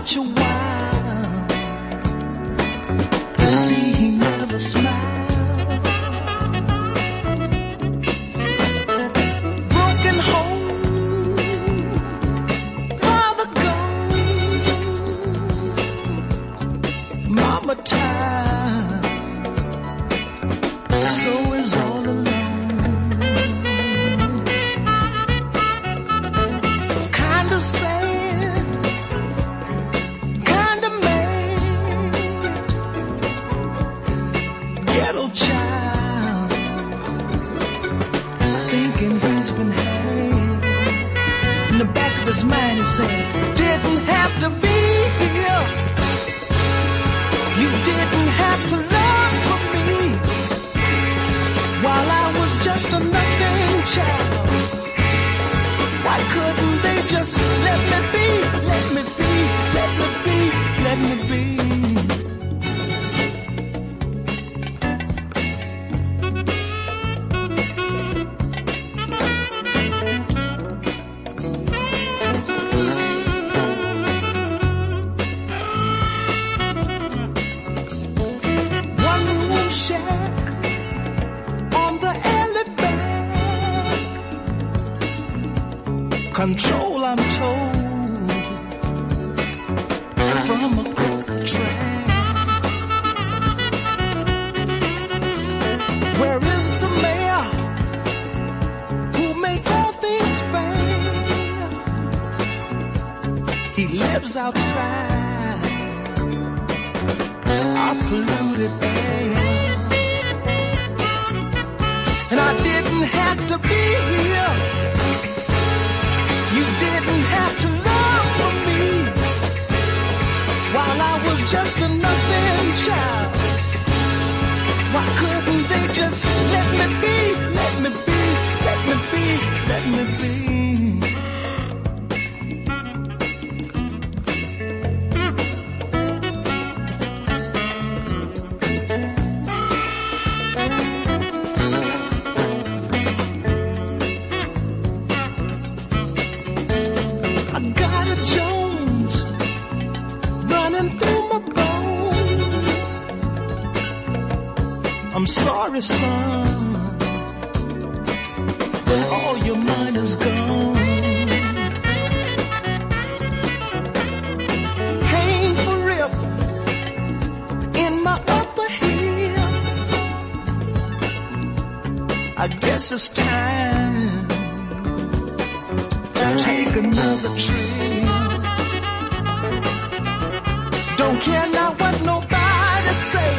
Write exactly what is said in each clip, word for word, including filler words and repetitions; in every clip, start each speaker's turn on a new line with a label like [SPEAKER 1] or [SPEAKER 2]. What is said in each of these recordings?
[SPEAKER 1] such a while. You see, he never smiled. Broken home, father gone, mama tired, so is all alone. Kinda sad, kinda mad, ghetto child, thinking he's been had. In the back of his mind he said, didn't have to be here, you didn't have to love for me, while I was just a nothing child. Why couldn't they just let me be, let me be, let me be, let me be? One room shack on the alley back, control I'm told, from across the track. Where is the mayor who make all things fair? He lives outside our polluted air, and I didn't have to be here, you didn't have to love for me, while I was just a nothing child. Why couldn't they just let me be, let me be, let me be, let me be? I got a Jones running through my bones. I'm sorry, son, but all your mind is gone. Painful rip in my upper hip. I guess it's time to take another trip. Don't care now what nobody say,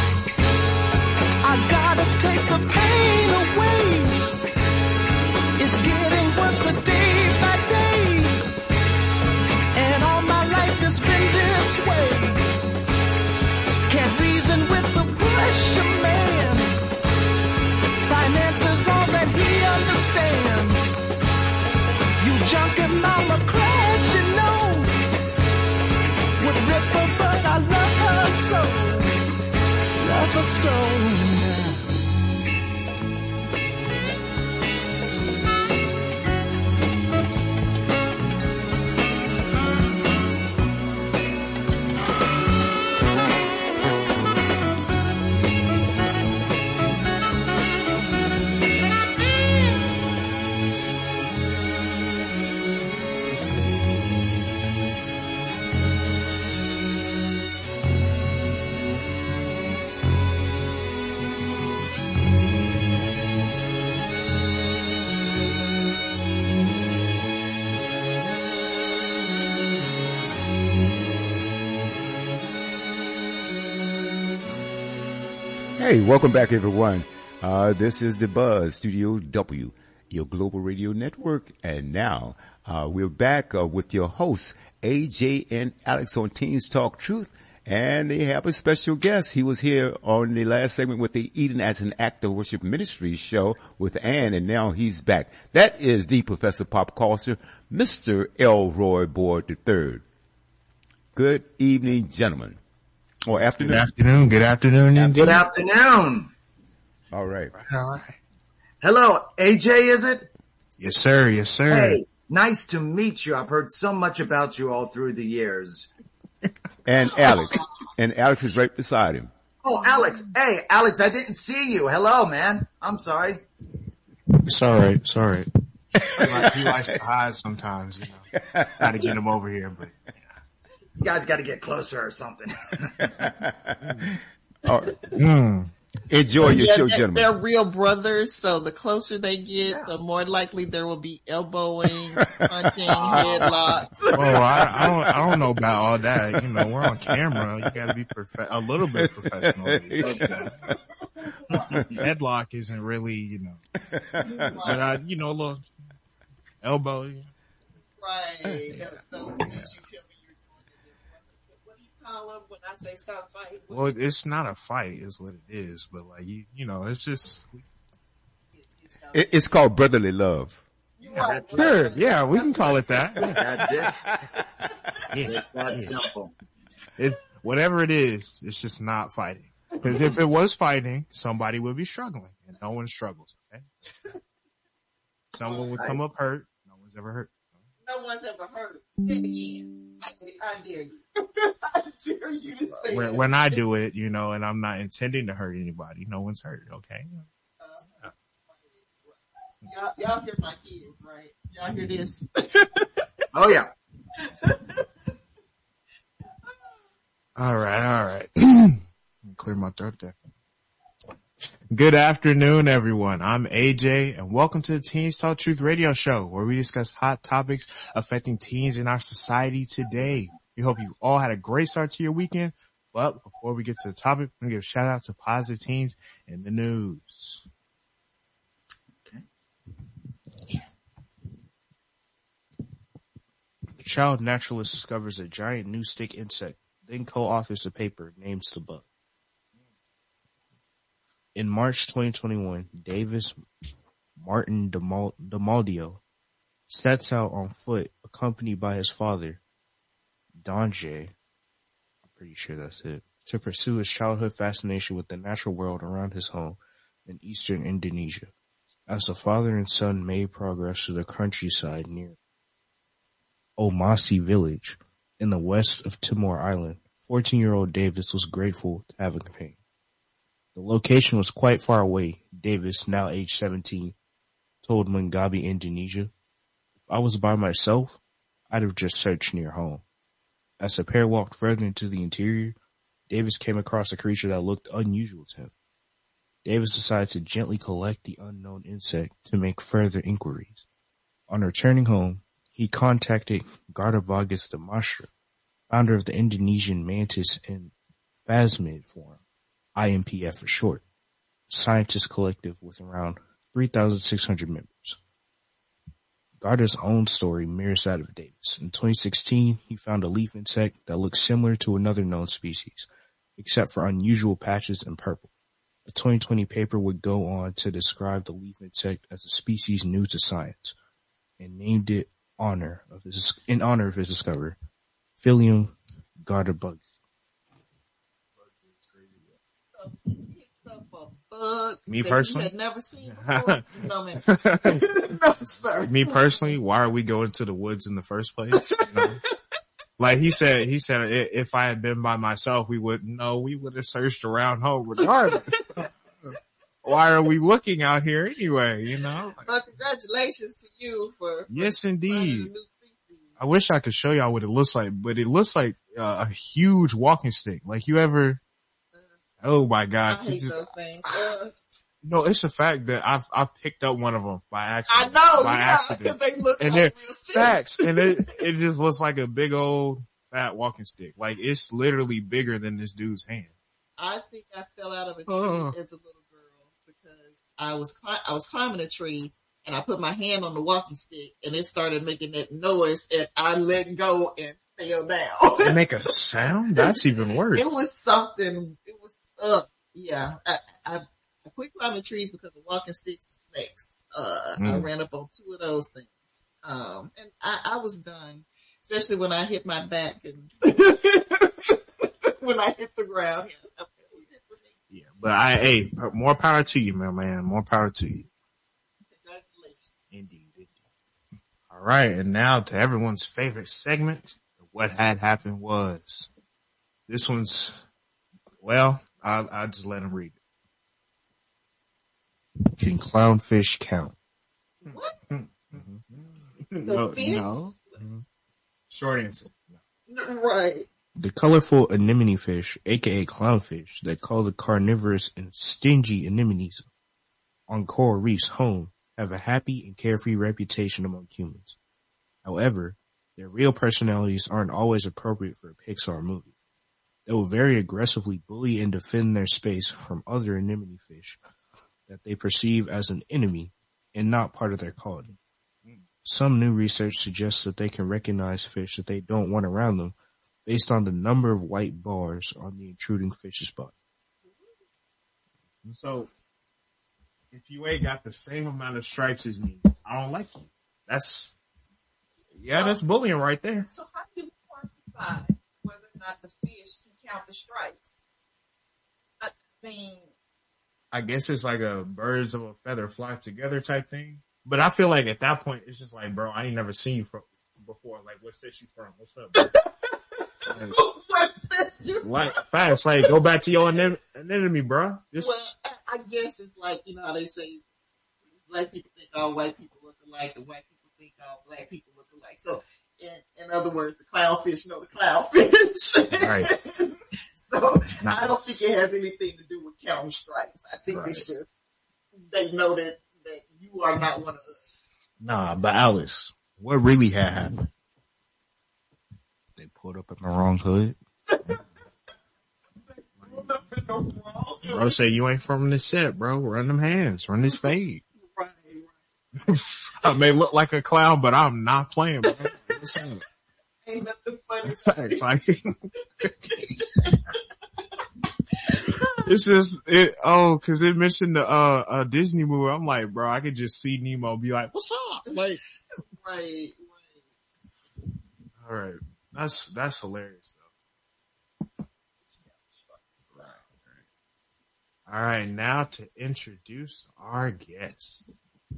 [SPEAKER 1] I gotta take the pain away. It's getting worse a day by day, and all my life has been this way. Can't reason with the pressure man, finances all that he understands. You junkie mama cried, she know, would rip her, but I love her so, love her so.
[SPEAKER 2] Hey, welcome back, everyone. Uh, this is the Buzz Studio W, your global radio network. And now, uh, we're back uh, with your hosts, A J and Alex on Teens Talk Truth. And they have a special guest. He was here on the last segment with the Eden as an Act of Worship Ministries show with Ann, and now he's back. That is the Professor Pop Culture, Mister Elroy Boyd the third. Good evening, gentlemen. Or afternoon.
[SPEAKER 3] Good afternoon. Good afternoon. Indeed.
[SPEAKER 4] Good afternoon.
[SPEAKER 2] All right.
[SPEAKER 3] All right.
[SPEAKER 4] Hello, A J, is it?
[SPEAKER 3] Yes, sir. Yes, sir.
[SPEAKER 4] Hey, nice to meet you. I've heard so much about you all through the years.
[SPEAKER 2] And Alex. And Alex is right beside him.
[SPEAKER 4] Oh, Alex. Hey, Alex, I didn't see you. Hello, man. I'm sorry.
[SPEAKER 3] It's all right. It's all right. He, like, he likes to hide sometimes, you know. Gotta get him over here, but
[SPEAKER 4] you guys got to get closer or something.
[SPEAKER 2] All right. Mm. Enjoy your
[SPEAKER 5] yeah,
[SPEAKER 2] show,
[SPEAKER 5] they're,
[SPEAKER 2] gentlemen.
[SPEAKER 5] They're real brothers, so the closer they get,
[SPEAKER 4] Yeah.
[SPEAKER 5] the more likely there will be elbowing, punching, headlocks.
[SPEAKER 3] oh, I, I don't, I don't know about all that. You know, we're on camera. You gotta be prof- a little bit professional. Headlock isn't really, you know, but I, you know, a little elbow. You know.
[SPEAKER 5] Right. Those, those things you tell me you're doing. What do you call them when I say stop fighting?
[SPEAKER 3] Well, it's not a fight, is what it is. But like you, you know, it's just.
[SPEAKER 2] It, it's called brotherly love.
[SPEAKER 3] Yeah, sure. Yeah, we can call it that.
[SPEAKER 4] That's it.
[SPEAKER 3] Yeah.
[SPEAKER 4] It's that simple.
[SPEAKER 3] It's whatever it is. It's just not fighting. Because if it was fighting, somebody would be struggling, and no one struggles. Okay, someone would come up hurt. No one's ever hurt.
[SPEAKER 5] No one's ever heard. Say it again. I dare you. I dare you to say
[SPEAKER 3] When,
[SPEAKER 5] it.
[SPEAKER 3] when I do it, you know, and I'm not intending to hurt anybody, no one's hurt. Okay.
[SPEAKER 5] Uh, y'all, y'all hear my kids, right? Y'all hear this?
[SPEAKER 4] Oh, yeah.
[SPEAKER 3] All right. All right. Clear my throat there. Good afternoon, everyone. I'm A J, and welcome to the Teens Talk Truth radio show, where we discuss hot topics affecting teens in our society today. We hope you all had a great start to your weekend. But before we get to the topic, I'm going to give a shout out to Positive Teens in the news.
[SPEAKER 4] Okay.
[SPEAKER 6] Child naturalist discovers a giant new stick insect, then co-authors a paper, names the bug. In March twenty twenty-one, Davis Martin Demal- Demaldio sets out on foot, accompanied by his father, Donjay, I'm pretty sure that's it, to pursue his childhood fascination with the natural world around his home in eastern Indonesia. As the father and son made progress through the countryside near Omasi village in the west of Timor Island, fourteen-year-old Davis was grateful to have a companion. The location was quite far away. Davis, now age seventeen, told Mungabi, Indonesia, "If I was by myself, I'd have just searched near home." As the pair walked further into the interior, Davis came across a creature that looked unusual to him. Davis decided to gently collect the unknown insect to make further inquiries. On returning home, he contacted Gardabagus Damastra, founder of the Indonesian Mantis and Phasmid Forum, I M P F for short, a scientist collective with around three thousand six hundred members. Garda's own story mirrors that of Davis. In twenty sixteen, he found a leaf insect that looked similar to another known species, except for unusual patches and purple. A twenty twenty paper would go on to describe the leaf insect as a species new to science, and named it honor of his, in honor of his discoverer, Philium Gardabagus.
[SPEAKER 5] So he picked up a bug
[SPEAKER 3] Me
[SPEAKER 5] that
[SPEAKER 3] personally?
[SPEAKER 5] you had never seen before. No, man. No, sir.
[SPEAKER 3] Me personally, why are we going to the woods in the first place? You know? Like he said, he said, "I- if I had been by myself, we would no, we would have searched around home regardless. Why are we looking out here anyway? You know? Like,
[SPEAKER 5] Well, congratulations to you for, for
[SPEAKER 3] yes,
[SPEAKER 5] finding a
[SPEAKER 3] indeed.
[SPEAKER 5] new species.
[SPEAKER 3] I wish I could show y'all what it looks like, but it looks like uh, a huge walking stick. Like you ever? Oh my
[SPEAKER 5] I
[SPEAKER 3] God!
[SPEAKER 5] hate
[SPEAKER 3] Just-
[SPEAKER 5] those things. Uh,
[SPEAKER 3] no, it's a fact that I've I picked up one of them by
[SPEAKER 5] I
[SPEAKER 3] accident.
[SPEAKER 5] know,
[SPEAKER 3] by
[SPEAKER 5] yeah,
[SPEAKER 3] accident.
[SPEAKER 5] because they look
[SPEAKER 3] And
[SPEAKER 5] like
[SPEAKER 3] they're
[SPEAKER 5] real sticks.
[SPEAKER 3] facts, and it it just looks like a big old fat walking stick. Like it's literally bigger than this dude's hand.
[SPEAKER 5] I think I fell out of a tree
[SPEAKER 3] Oh.
[SPEAKER 5] as a little girl because I was cli- I was climbing a tree and I put my hand on the walking stick and it started making that noise and I let go and fell down.
[SPEAKER 3] They make a sound. That's even worse.
[SPEAKER 5] It was something. It was uh yeah. I, I I quit climbing trees because of walking sticks and snakes. Uh, I
[SPEAKER 3] Mm.
[SPEAKER 5] ran up on two of those things. Um, and I, I was done, especially when I hit my back and when I hit the ground. Yeah, that was it for me.
[SPEAKER 3] Yeah, but I hey, more power to you, my man. More power to you.
[SPEAKER 5] Congratulations.
[SPEAKER 3] Indeed, indeed. All right, and now to everyone's favorite segment, what had happened was. This one's, well, I'll, I'll just let him read it.
[SPEAKER 6] Can clownfish count?
[SPEAKER 5] What?
[SPEAKER 3] No,
[SPEAKER 5] fish?
[SPEAKER 3] no. Short answer.
[SPEAKER 5] Right.
[SPEAKER 6] The colorful anemone fish, aka clownfish, that call the carnivorous and stingy anemones on coral reefs home, have a happy and carefree reputation among humans. However, their real personalities aren't always appropriate for a Pixar movie. They will very aggressively bully and defend their space from other anemone fish that they perceive as an enemy and not part of their colony. Some new research suggests that they can recognize fish that they don't want around them based on the number of white bars on the intruding fish's body.
[SPEAKER 3] So, if you ain't got the same amount of stripes as me, I don't like you. That's, yeah, that's bullying right there.
[SPEAKER 5] So how do you quantify whether or not the fish can count the stripes? I mean,
[SPEAKER 3] I guess it's like a birds of a feather flock together type thing. But I feel like at that point, it's just like, bro, I ain't never seen you from before. Like, what state you from? What's up, bro? Like, like, fast, like, go back to your anem- anemone, bro. Just...
[SPEAKER 5] Well, I, I guess it's like, you know how they say black people think all white people look alike and white people think all black people look alike. So, in, in other words, the clownfish know the clownfish.
[SPEAKER 3] Right.
[SPEAKER 5] So,
[SPEAKER 3] Nice.
[SPEAKER 5] I don't think it has anything to do with counting stripes. I think
[SPEAKER 3] Right.
[SPEAKER 5] it's just, they know that, that you are not one of us.
[SPEAKER 3] Nah, but Alice, what really had happened?
[SPEAKER 6] They pulled up in the wrong hood.
[SPEAKER 3] Bro say you ain't from this set, bro. Run them hands. Run this fade.
[SPEAKER 5] Right, right.
[SPEAKER 3] I may look like a clown, but I'm not playing, bro.
[SPEAKER 5] Ain't nothing funny.
[SPEAKER 3] Facts, like, it's just, it, oh, cause it mentioned the, uh, uh, Disney movie. I'm like, bro, I could just see Nemo be like, what's up? Like,
[SPEAKER 5] Right, right.
[SPEAKER 3] all right. That's, that's hilarious though. All right. Now to introduce our guest.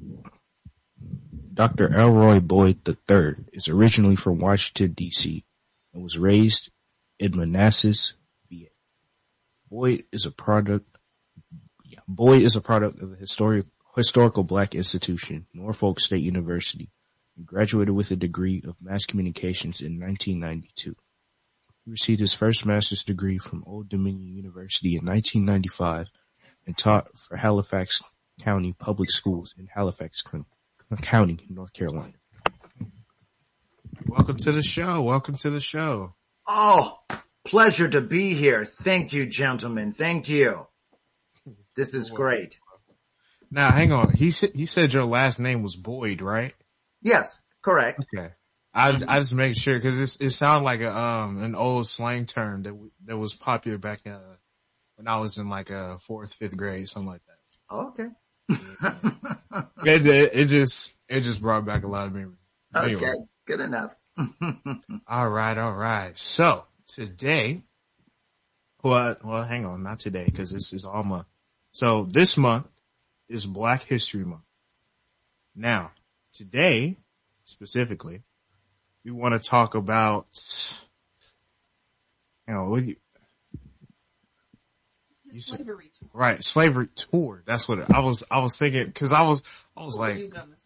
[SPEAKER 6] Doctor Elroy Boyd the third is originally from Washington, D C and was raised in Manassas, V A. Boyd is a product, yeah, Boyd is a product of the historic, historical black institution, Norfolk State University, and graduated with a degree of mass communications in nineteen ninety-two. He received his first master's degree from Old Dominion University in nineteen ninety-five and taught for Halifax County Public Schools in Halifax County, North Carolina.
[SPEAKER 3] Welcome to the show. Welcome to the show.
[SPEAKER 4] Oh, pleasure to be here. Thank you, gentlemen. Thank you. This is great.
[SPEAKER 3] Now, hang on. He said, he said your last name was Boyd, right?
[SPEAKER 4] Yes, correct.
[SPEAKER 3] Okay. I, I just make sure because it, it sounded like a, um, an old slang term that, w- that was popular back in, uh, when I was in like a fourth, fifth grade, something like that.
[SPEAKER 4] Okay.
[SPEAKER 3] It, it, it just, it just brought back a lot of memories.
[SPEAKER 4] Okay,
[SPEAKER 3] Anyway.
[SPEAKER 4] good enough.
[SPEAKER 3] All right. All right. So today, well, well, hang on, not today because this is all month. So this month is Black History Month. Now, today, specifically, we want to talk about, you know, what you, you said,
[SPEAKER 5] Slavery tour.
[SPEAKER 3] right, slavery tour. That's what it, I was, I was thinking, cause I was, I was
[SPEAKER 5] What
[SPEAKER 3] like,
[SPEAKER 5] are you gonna say?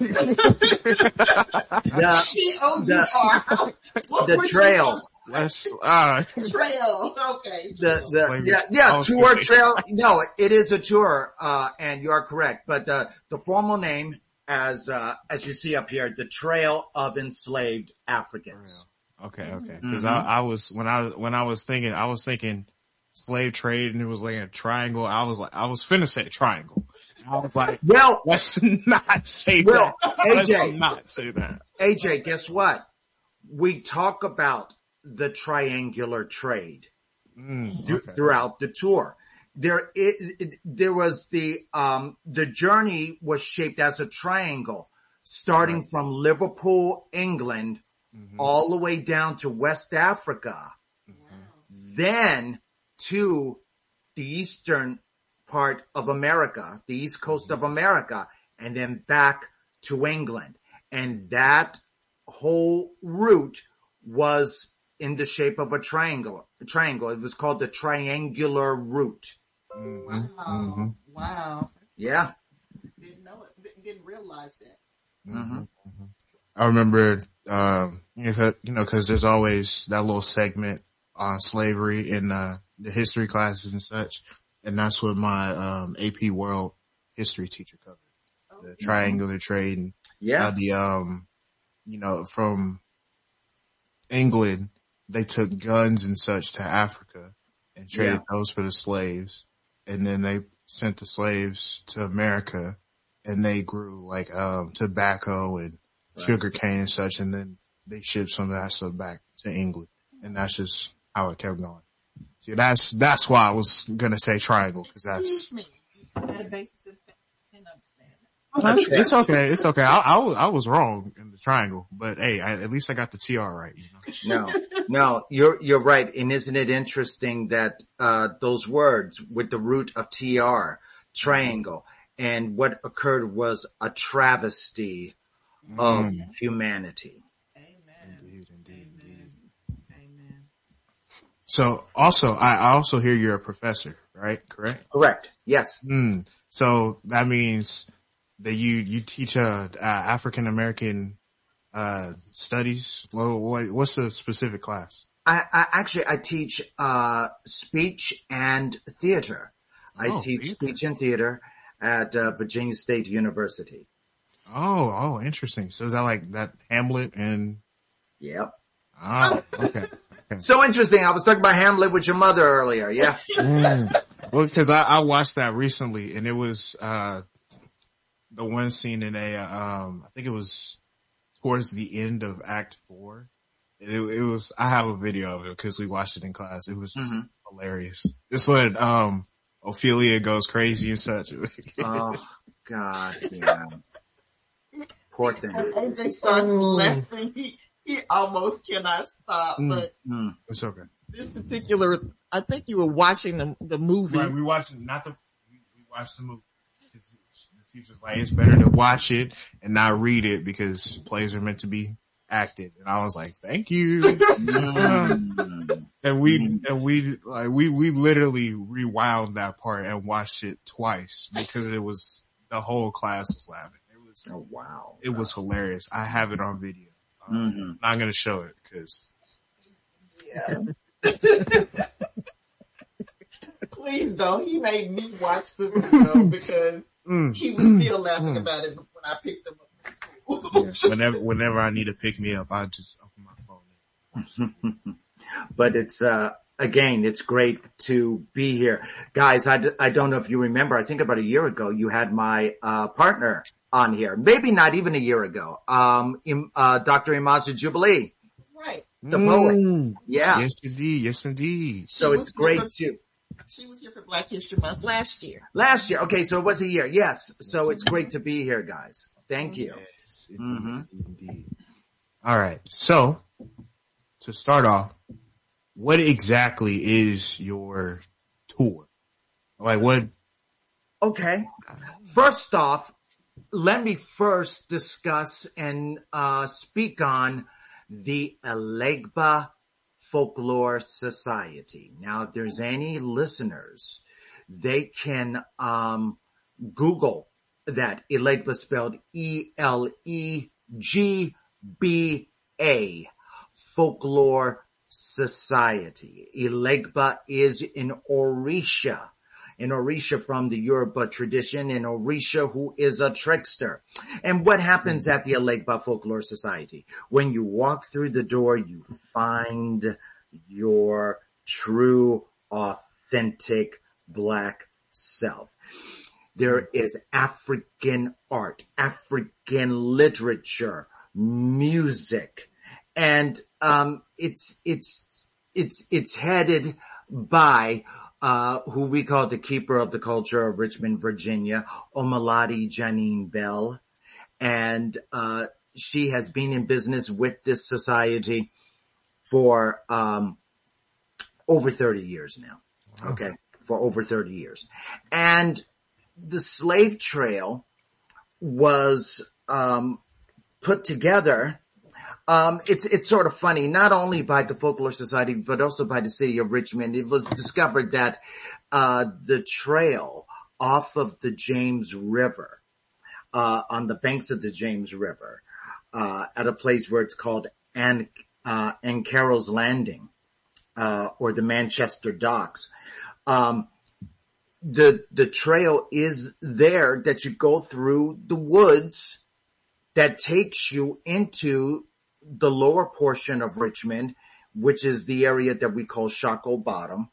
[SPEAKER 4] The,
[SPEAKER 5] T O U
[SPEAKER 4] the,
[SPEAKER 5] R. What
[SPEAKER 4] the
[SPEAKER 5] were you
[SPEAKER 4] trail.
[SPEAKER 3] let's, uh,
[SPEAKER 5] gonna- Trail. Okay.
[SPEAKER 4] The, the,
[SPEAKER 3] Slavery.
[SPEAKER 4] yeah, yeah,
[SPEAKER 3] Okay.
[SPEAKER 4] tour trail. No, it is a tour, uh, and you're correct. But the, the formal name, as, uh, as you see up here, the Trail of Enslaved Africans.
[SPEAKER 3] okay, okay. Cause
[SPEAKER 4] Mhm.
[SPEAKER 3] I, I was, when I, when I was thinking, I was thinking slave trade and it was like a triangle. I was like, I was finna say triangle. I was like,
[SPEAKER 4] Well,
[SPEAKER 3] let's not say
[SPEAKER 4] well,
[SPEAKER 3] that.
[SPEAKER 4] A
[SPEAKER 3] Let's
[SPEAKER 4] J,
[SPEAKER 3] not say that.
[SPEAKER 4] A J, guess what? We talk about the triangular trade
[SPEAKER 3] Mm,
[SPEAKER 4] th-
[SPEAKER 3] okay.
[SPEAKER 4] throughout the tour. There, it, it, there was the, um, the journey was shaped as a triangle, starting
[SPEAKER 3] Right.
[SPEAKER 4] from Liverpool, England,
[SPEAKER 3] Mhm.
[SPEAKER 4] all the way down to West Africa, then to the eastern part of America, the east coast of America, and then back to England. And that whole route was in the shape of a triangle. A triangle. It was called the triangular root.
[SPEAKER 3] Mhm.
[SPEAKER 5] Wow.
[SPEAKER 3] Mhm.
[SPEAKER 5] Wow.
[SPEAKER 4] Yeah.
[SPEAKER 5] Didn't know it. Didn't, didn't realize that.
[SPEAKER 4] Mm-hmm.
[SPEAKER 3] I remember, um, you know, you know, cause there's always that little segment on slavery in, uh, the history classes and such. And that's what my, um, A P World history teacher covered.
[SPEAKER 5] Oh,
[SPEAKER 3] The triangular trade and
[SPEAKER 4] Yeah.
[SPEAKER 3] how the, um, you know, from England, they took guns and such to Africa and traded
[SPEAKER 4] Yeah.
[SPEAKER 3] those for the slaves. And then they sent the slaves to America and they grew like, um, tobacco and
[SPEAKER 4] Right.
[SPEAKER 3] sugar cane and such. And then they shipped some of that stuff back to England. And that's just how it kept going. See, that's, that's why I was going to say triangle because that's,
[SPEAKER 5] Excuse me. You had a basis in fact. I didn't understand that.
[SPEAKER 3] it's okay. It's okay. I, I was, I was wrong in the triangle, but hey, I, at least I got the T R right, you know?
[SPEAKER 4] No, no, you're, you're right. And isn't it interesting that, uh, those words with the root of T R, triangle, and what occurred was a travesty of
[SPEAKER 3] Mm.
[SPEAKER 4] humanity.
[SPEAKER 5] Amen.
[SPEAKER 3] Indeed, indeed, indeed.
[SPEAKER 5] Amen.
[SPEAKER 3] So also, I I also hear you're a professor, right? Correct?
[SPEAKER 4] Correct. Yes.
[SPEAKER 3] Mm. So that means that you, you teach, uh, uh African American, uh, studies. What, what- what's the specific class?
[SPEAKER 4] I, I actually, I teach, uh, speech and theater. I
[SPEAKER 3] Oh,
[SPEAKER 4] teach
[SPEAKER 3] theater.
[SPEAKER 4] speech and theater at, uh, Virginia State University.
[SPEAKER 3] Oh, oh, interesting. So is that like that Hamlet and,
[SPEAKER 4] Yep.
[SPEAKER 3] ah, okay.
[SPEAKER 4] So interesting. I was talking about Hamlet with your mother earlier. Yeah.
[SPEAKER 3] Mm. Well, because I, I watched that recently, and it was uh the one scene in a um I think it was towards the end of Act Four. It, it was I have a video of it because we watched it in class. It was just
[SPEAKER 4] Mhm.
[SPEAKER 3] hilarious. This one, um, Ophelia goes crazy and such.
[SPEAKER 4] Oh God. Yeah. Poor thing.
[SPEAKER 5] A J starts laughing. He, he almost cannot stop,
[SPEAKER 3] Mm.
[SPEAKER 5] but
[SPEAKER 4] Mm.
[SPEAKER 3] It's okay.
[SPEAKER 5] this particular, I think you were watching the, the movie.
[SPEAKER 3] Right, we watched not the we, we watched the movie. The teacher's like, it's better to watch it and not read it because plays are meant to be acted. And I was like, thank you.
[SPEAKER 4] Mm.
[SPEAKER 3] And we, and we, like, we, we literally rewound that part and watched it twice because it was, the whole class was laughing. It was,
[SPEAKER 4] Oh wow.
[SPEAKER 3] it was hilarious. I have it on video. Um,
[SPEAKER 4] Mhm.
[SPEAKER 3] I'm not going to show it because,
[SPEAKER 5] Yeah. Please don't. He made me watch the video because
[SPEAKER 3] mm,
[SPEAKER 5] he was still laughing
[SPEAKER 3] Mm.
[SPEAKER 5] about it when I picked him up from school.
[SPEAKER 3] yeah, whenever, whenever I need to pick me up, I just open my phone and watch it.
[SPEAKER 4] But it's, uh, again, it's great to be here. Guys, I, d- I don't know if you remember, I think about a year ago, you had my, uh, partner on here. Maybe not even a year ago. Um, Im, uh, Doctor Imazu Jubilee,
[SPEAKER 5] Right.
[SPEAKER 4] the poet.
[SPEAKER 3] Mm.
[SPEAKER 4] Yeah.
[SPEAKER 3] Yes, indeed. Yes, indeed.
[SPEAKER 4] So
[SPEAKER 5] She
[SPEAKER 4] it's
[SPEAKER 5] was
[SPEAKER 4] great
[SPEAKER 5] here
[SPEAKER 4] to,
[SPEAKER 5] for- She was here for Black History Month last year.
[SPEAKER 4] last year. Okay. So it was a year. Yes. So it's great to be here, guys. Thank you.
[SPEAKER 3] Yes, indeed,
[SPEAKER 4] Mhm.
[SPEAKER 3] indeed, indeed. All right. So to start off, what exactly is your tour? Like what?
[SPEAKER 4] Okay. First off, let me first discuss and uh, speak on the Elegba Folklore Society. Now, if there's any listeners, they can um, Google that. Elegba spelled E L E G B A, Folklore Society. Elegba is in Orisha. In Orisha from the Yoruba tradition, in Orisha who is a trickster. And what happens at the Elegba Folklore Society? When you walk through the door, you find your true, authentic black self. There is African art, African literature, music, and um it's it's it's it's headed by uh who we call the keeper of the culture of Richmond, Virginia, Omalati Janine Bell. And uh she has been in business with this society for um over thirty years now. Okay, for over thirty years. And the slave trail was um put together Um, it's, it's sort of funny, not only by the Folklore Society, but also by the city of Richmond. It was discovered that, uh, the trail off of the James River, uh, on the banks of the James River, uh, at a place where it's called An, uh, Ancarroll's Landing, uh, or the Manchester Docks. Um, the, the trail is there that you go through the woods that takes you into the lower portion of Richmond, which is the area that we call Shockoe Bottom.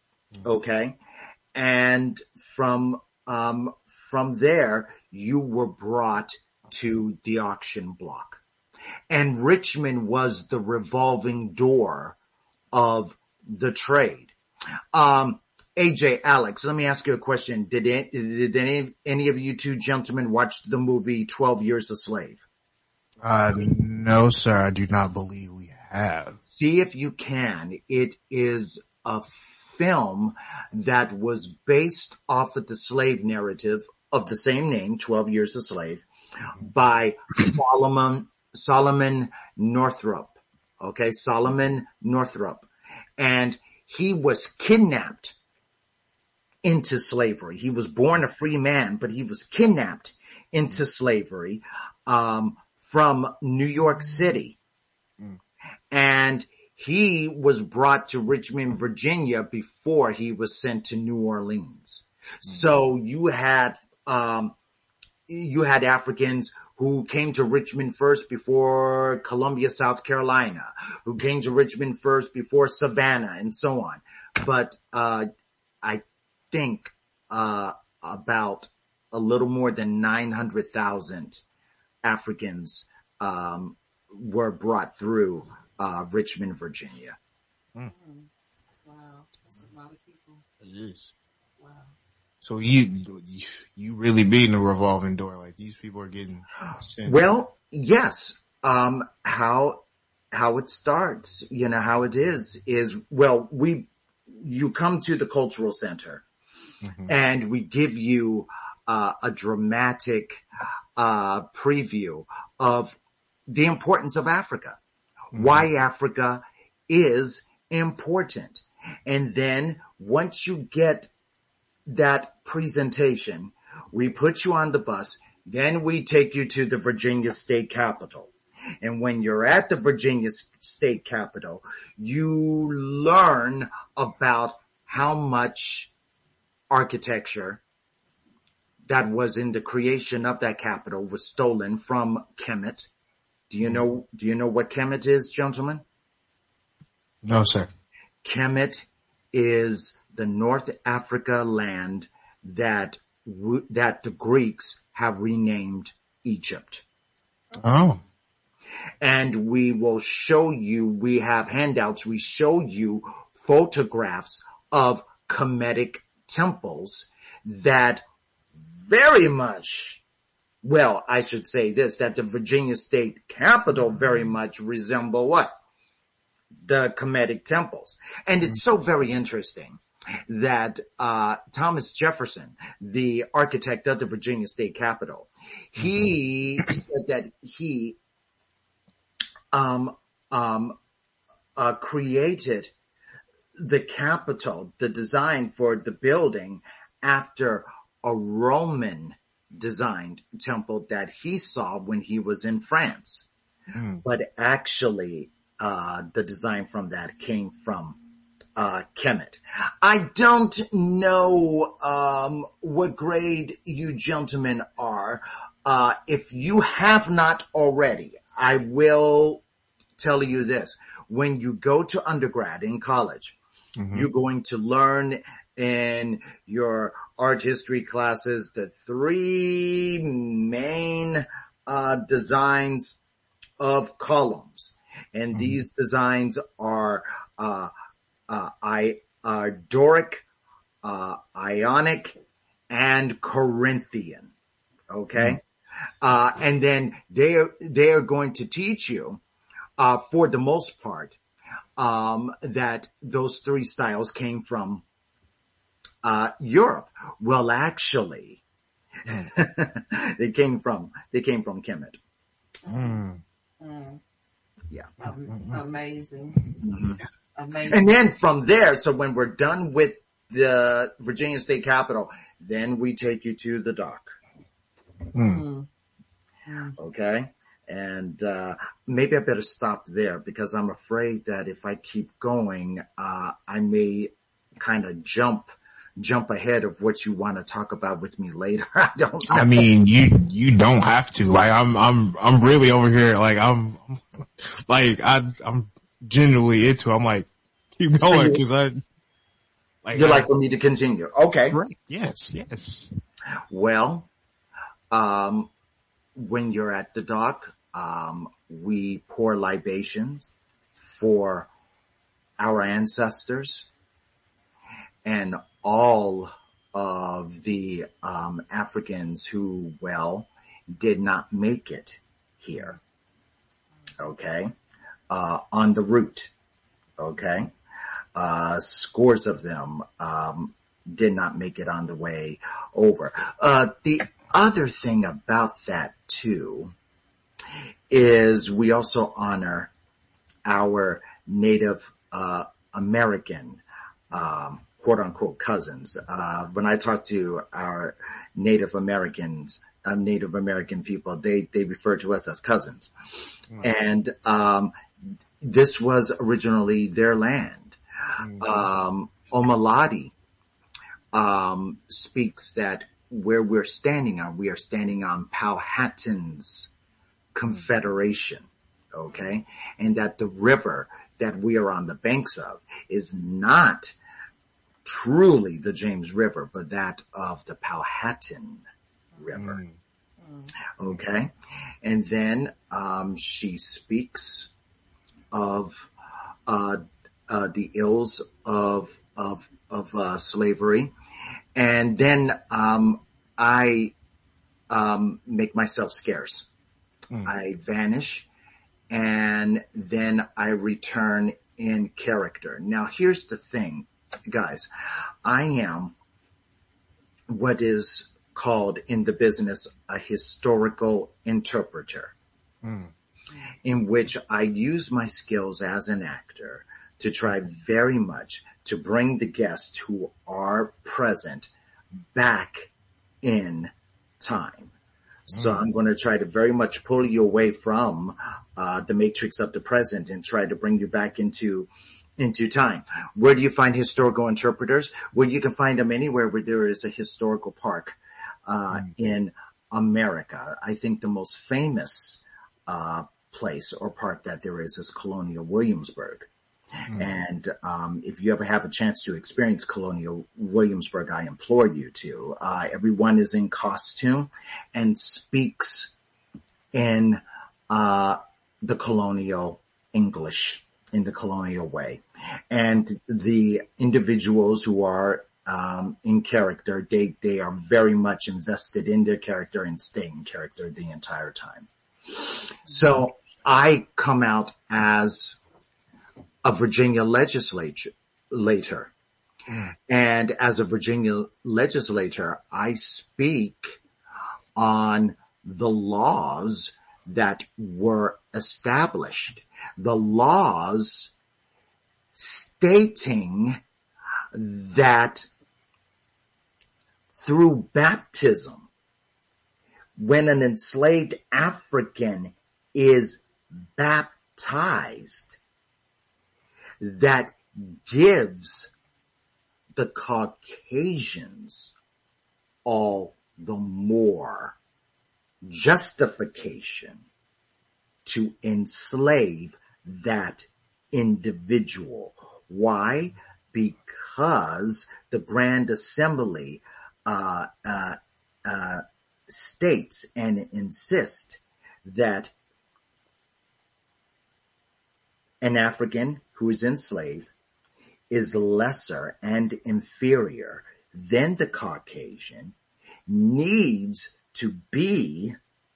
[SPEAKER 4] Okay. And from, um, from there, you were brought to the auction block. And Richmond was the revolving door of the trade. Um, A J, Alex, let me ask you a question. Did, it, did any, any of you two gentlemen watch the movie twelve Years a Slave?
[SPEAKER 3] Uh, no, sir, I do not believe we have.
[SPEAKER 4] See if you can. It is a film that was based off of the slave narrative of the same name, twelve Years a Slave, by Solomon, Solomon Northup. Okay, Solomon Northup. And he was kidnapped into slavery. He was born a free man, but he was kidnapped into slavery, um, from New York City. Mm. And he was brought to Richmond, Virginia before he was sent to New Orleans. Mm. So you had, um, you had Africans who came to Richmond first before Columbia, South Carolina, who came to Richmond first before Savannah, and so on. But, uh, I think, uh, about a little more than nine hundred thousand Africans, um, were brought through, uh, Richmond, Virginia.
[SPEAKER 5] Mm. Wow. That's a lot of people.
[SPEAKER 3] It is.
[SPEAKER 5] Wow.
[SPEAKER 3] So you, you really being a revolving door, like these people are getting sent.
[SPEAKER 4] Well, yes. Um, how, how it starts, you know, how it is, is, well, we, you come to the cultural center, mm-hmm. and we give you, uh, a dramatic, uh, preview of the importance of Africa, mm-hmm. why Africa is important. And then once you get that presentation, we put you on the bus, then we take you to the Virginia State Capitol. And when you're at the Virginia State Capitol, you learn about how much architecture that was in the creation of that Capitol was stolen from Kemet. Do you know, do you know what Kemet is, gentlemen?
[SPEAKER 3] No, sir.
[SPEAKER 4] Kemet is the North Africa land that, that the Greeks have renamed Egypt.
[SPEAKER 3] Oh.
[SPEAKER 4] And we will show you, we have handouts, we show you photographs of Kemetic temples that very much, well, I should say this, that the Virginia State Capitol very much resemble what? The Kemetic temples. And it's so very interesting that, uh, Thomas Jefferson, the architect of the Virginia State Capitol, he mm-hmm. said that he, um, um, uh, created the Capitol, the design for the building after a Roman designed temple that he saw when he was in France. Mm. But actually, uh, the design from that came from, uh, Kemet. I don't know, um, what grade you gentlemen are. Uh, if you have not already, I will tell you this. When you go to undergrad in college, mm-hmm. you're going to learn in your art history classes the three main, uh, designs of columns. And mm-hmm. these designs are, uh, uh, I, uh, Doric, uh, Ionic, and Corinthian. Okay. Mm-hmm. Uh, and then they are, they are going to teach you, uh, for the most part, um, that those three styles came from, uh, Europe. Well, actually, they came from, they came from Kemet.
[SPEAKER 3] Mm.
[SPEAKER 5] Mm.
[SPEAKER 4] Yeah.
[SPEAKER 5] Um, amazing.
[SPEAKER 4] Mm-hmm.
[SPEAKER 5] Amazing.
[SPEAKER 4] And then from there, so when we're done with the Virginia State Capitol, then we take you to the dock.
[SPEAKER 3] Mm.
[SPEAKER 5] Mm.
[SPEAKER 4] Okay. And, uh, maybe I better stop there because I'm afraid that if I keep going, uh, I may kind of jump, jump ahead of what you want to talk about with me later. I don't know.
[SPEAKER 3] I mean, you, you don't have to. Like, I'm, I'm, I'm really over here. Like, I'm, like, I, I'm genuinely into it. I'm like, keep going because I, like,
[SPEAKER 4] You'd
[SPEAKER 3] I,
[SPEAKER 4] like for me to continue. Okay.
[SPEAKER 3] right. Yes, yes.
[SPEAKER 4] Well, um, when you're at the dock, um, we pour libations for our ancestors and all of the, um, Africans who, well, did not make it here. Okay. Uh, on the route. Okay. Uh, scores of them, um, did not make it on the way over. Uh, the other thing about that too is we also honor our Native, uh, American, um, quote unquote cousins. Uh, when I talk to our Native Americans, uh, Native American people, they, they refer to us as cousins. Mm. And, um, this was originally their land. Mm-hmm. Um, Omaladi, um, speaks that where we're standing on, we are standing on Powhatan's Confederation. Okay. And that the river that we are on the banks of is not truly the James River, but that of the Powhatan River. Mm. Okay. And then, um, she speaks of, uh, uh, the ills of, of, of, uh, slavery. And then, um, I, um, make myself scarce. Mm. I vanish and then I return in character. Now here's the thing, guys. I am what is called in the business a historical interpreter. Mm. In which I use my skills as an actor to try very much to bring the guests who are present back in time. So I'm going to try to very much pull you away from uh the matrix of the present and try to bring you back into into time. Where do you find historical interpreters? Well, you can find them anywhere where there is a historical park uh mm-hmm. in America. I think the most famous uh place or park that there is is Colonial Williamsburg. Mm. And um if you ever have a chance to experience Colonial Williamsburg, I implore you to. Uh everyone is in costume and speaks in uh the colonial English, in the colonial way. And the individuals who are um in character, they they are very much invested in their character and stay in character the entire time. So I come out as a Virginia legislature, later. Mm. And as a Virginia legislator, I speak on the laws that were established. The laws stating that through baptism, when an enslaved African is baptized, that gives the Caucasians all the more justification to enslave that individual. Why? Because the Grand Assembly uh, uh, uh, states and insists that an African who is enslaved is lesser and inferior than the Caucasian, needs to be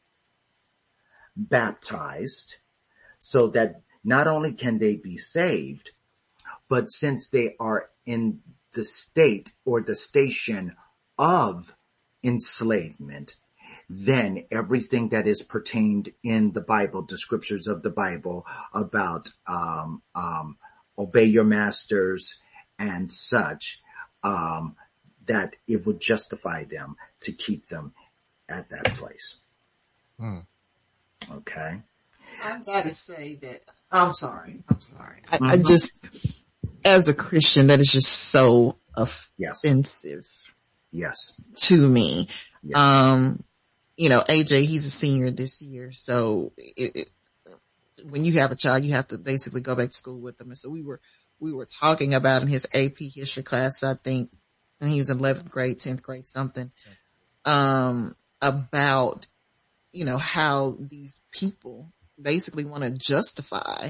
[SPEAKER 4] baptized so that not only can they be saved, but since they are in the state or the station of enslavement, then everything that is pertained in the Bible, the scriptures of the Bible about, um, um, obey your masters and such, um, that it would justify them to keep them at that place.
[SPEAKER 3] Hmm.
[SPEAKER 4] Okay.
[SPEAKER 5] I gotta say that, I'm sorry, I'm sorry. I,
[SPEAKER 4] Mm-hmm.
[SPEAKER 5] I just, as a Christian, that is just so
[SPEAKER 4] Yes.
[SPEAKER 5] offensive
[SPEAKER 4] Yes.
[SPEAKER 5] to me.
[SPEAKER 4] Yes.
[SPEAKER 5] Um, you know, A J, he's a senior this year, so it, it, when you have a child, you have to basically go back to school with them. And so we were, we were talking about in his A P history class, I think, and he was in eleventh grade, tenth grade, something, um, about, you know, how these people basically want to justify,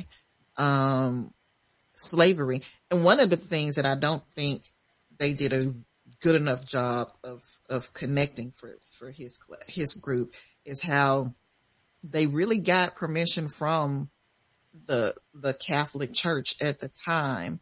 [SPEAKER 5] um, slavery. And one of the things that I don't think they did a good enough job of, of connecting for, for his, his group is how they really got permission from the, the Catholic Church at the time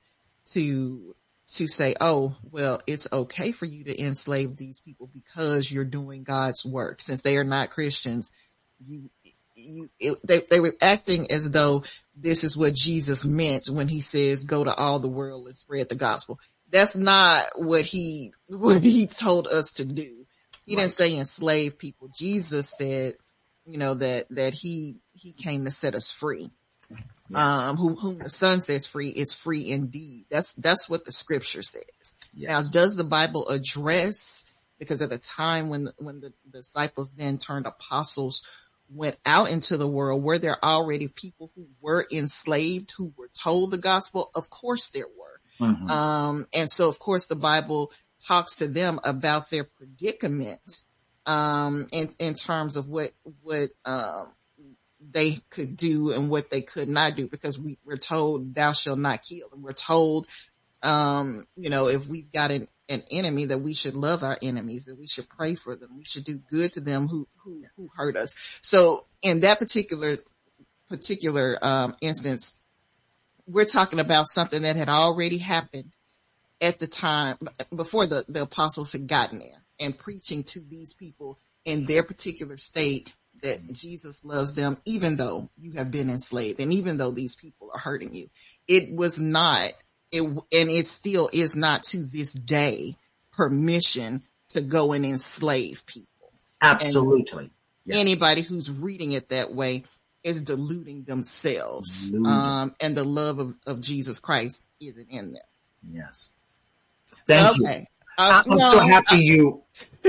[SPEAKER 5] to, to say, oh, well, it's okay for you to enslave these people because you're doing God's work. Since they are not Christians, you, you, it, they, they were acting as though this is what Jesus meant when he says, go to all the world and spread the gospel. That's not what he, what he told us to do. He
[SPEAKER 4] Right.
[SPEAKER 5] didn't say enslave people. Jesus said, you know, that, that he, he came to set us free.
[SPEAKER 4] Yes.
[SPEAKER 5] Um, whom, whom the Son sets free is free indeed. That's, that's what the scripture says.
[SPEAKER 4] Yes.
[SPEAKER 5] Now, does the Bible address, because at the time when, when the disciples then turned apostles went out into the world, were there already people who were enslaved, who were told the gospel? Of course there were.
[SPEAKER 4] Mhm.
[SPEAKER 5] Um, and so of course the Bible talks to them about their predicament, um, in, in terms of what, what, um, they could do and what they could not do, because we, we're told thou shalt not kill. And we're told, um, you know, if we've got an, an enemy, that we should love our enemies, that we should pray for them. We should do good to them who, who, who hurt us. So in that particular, particular, um, instance, we're talking about something that had already happened at the time before the, the apostles had gotten there, and preaching to these people in their particular state that Jesus loves them, even though you have been enslaved and even though these people are hurting you. It was not, it, and it still is not to this day, permission to go and enslave people.
[SPEAKER 4] Absolutely. Yes.
[SPEAKER 5] Anybody who's reading it that way is deluding themselves.
[SPEAKER 4] Deluding.
[SPEAKER 5] Um, and the love of, of Jesus Christ isn't in them.
[SPEAKER 4] Yes. Thank you.
[SPEAKER 5] Okay. Uh,
[SPEAKER 4] I'm
[SPEAKER 5] no,
[SPEAKER 4] so happy you,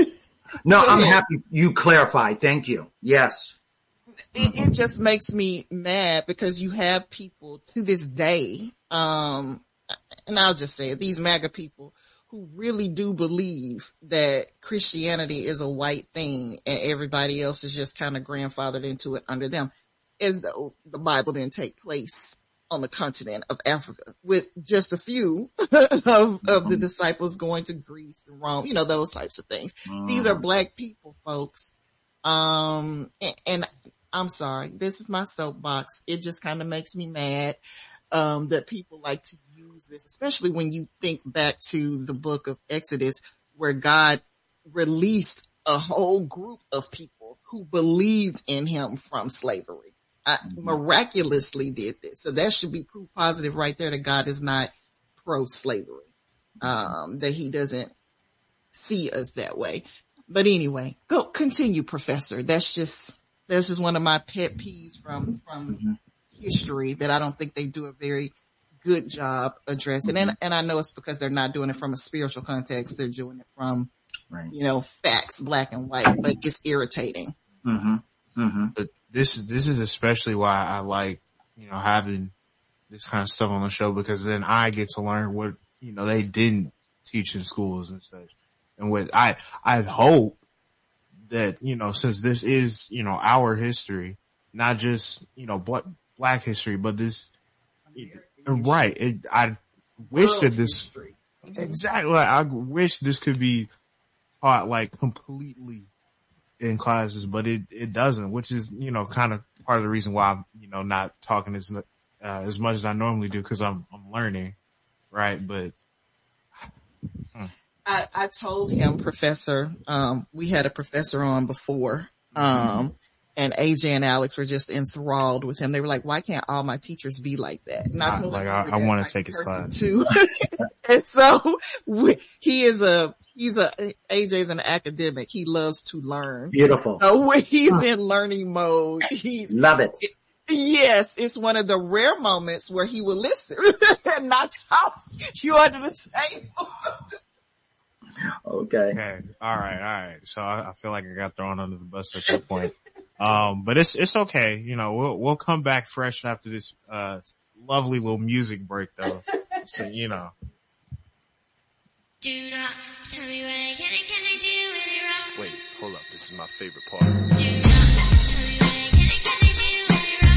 [SPEAKER 4] no,
[SPEAKER 5] Go
[SPEAKER 4] I'm
[SPEAKER 5] ahead.
[SPEAKER 4] happy you clarified. Thank you. Yes.
[SPEAKER 5] It, it just makes me mad because you have people to this day, um, and I'll just say it, these MAGA people who really do believe that Christianity is a white thing and everybody else is just kind of grandfathered into it under them, as though the Bible didn't take place on the continent of Africa, with just a few of, of the disciples going to Greece and Rome, you know, those types of things.
[SPEAKER 4] Mm.
[SPEAKER 5] These are black people, folks. Um, and, and I'm sorry, this is my soapbox. It just kind of makes me mad, um, that people like to use this, especially when you think back to the book of Exodus, where God released a whole group of people who believed in him from slavery. I miraculously did this. So that should be proof positive right there that God is not pro-slavery, um, that he doesn't see us that way. But anyway, go continue, Professor. That's just, that's just one of my pet peeves from, from
[SPEAKER 4] Mm-hmm.
[SPEAKER 5] history that I don't think they do a very good job addressing.
[SPEAKER 4] Mm-hmm.
[SPEAKER 5] And, and I know it's because they're not doing it from a spiritual context. They're doing it from,
[SPEAKER 4] Right.
[SPEAKER 5] you know, facts, black and white, but it's irritating.
[SPEAKER 4] Mm-hmm. Mm-hmm.
[SPEAKER 3] But this, this is especially why I like, you know, having this kind of stuff on the show, because then I get to learn what, you know, they didn't teach in schools and such. And what I, I hope that, you know, since this is, you know, our history, not just, you know, black, black history, but this, right. It, I wish that this, exactly, I wish this could be taught like completely in classes, but it, it doesn't, which is, you know, kind of part of the reason why I'm, you know, not talking as, uh, as much as I normally do, cause I'm, I'm learning, right? But, hmm.
[SPEAKER 5] I, I told him, Professor, um, we had a professor on before, Um, and A J and Alex were just enthralled with him. They were like, why can't all my teachers be like that? And I
[SPEAKER 3] I,
[SPEAKER 5] told
[SPEAKER 3] like,
[SPEAKER 5] them
[SPEAKER 3] I,
[SPEAKER 5] we
[SPEAKER 3] I
[SPEAKER 5] had,
[SPEAKER 3] want
[SPEAKER 5] like,
[SPEAKER 3] to take his
[SPEAKER 5] person
[SPEAKER 3] class.
[SPEAKER 5] too. And so we, he is a, he's a, A J's an academic. He loves to learn.
[SPEAKER 4] Beautiful.
[SPEAKER 5] So when he's in learning mode, he's,
[SPEAKER 4] Love it.
[SPEAKER 5] yes, it's one of the rare moments where he will listen and not stop you under the table.
[SPEAKER 4] Okay.
[SPEAKER 3] Okay. All right. All right. So I, I feel like I got thrown under the bus at that point. Um, but it's, it's okay. You know, we'll, we'll come back fresh after this, uh, lovely little music break though. So, you know.
[SPEAKER 7] Do not tell me what I can and can I do any wrong.
[SPEAKER 8] Wait, hold up. This is my favorite part.
[SPEAKER 7] Do not tell me what I can and can I do any wrong.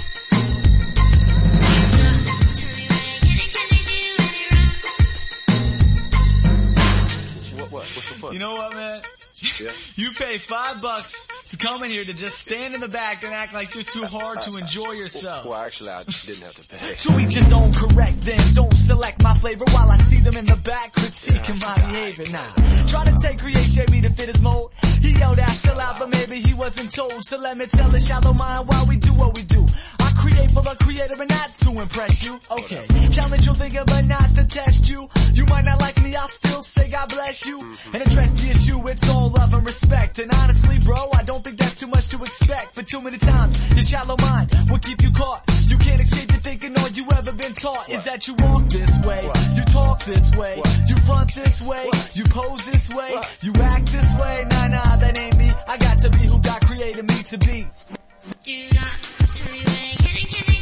[SPEAKER 7] Do not tell me what I can and can I do any wrong.
[SPEAKER 8] What, what? What's the fun?
[SPEAKER 9] You know what, man?
[SPEAKER 8] Yeah.
[SPEAKER 9] You pay five bucks to come in here to just stand in the back and act like you're too hard to enjoy yourself.
[SPEAKER 8] Well, actually, I didn't have to pay.
[SPEAKER 9] So we just don't correct them, don't select my flavor while I see them in the back critiquing my behavior. Nah, try to take creation me to fit his mold. He yelled out, chill out, but maybe he wasn't told. So let me tell a shallow mind why we do what we do. I create for the creator and not to impress you. Okay, challenge your thinker but not to test you. You might not like me, I'll still say God bless you. And address the issue, it's all love and respect. And honestly, bro, I don't think that's too much to expect. But too many times, your shallow mind will keep you caught. You can't escape your thinking, all you ever been taught is that you walk this way, you talk this way, you front this way, you pose this way, you act this way. Nah, nah, that ain't me. I got to be who God created me to be.
[SPEAKER 7] Do not tell me what I can and can I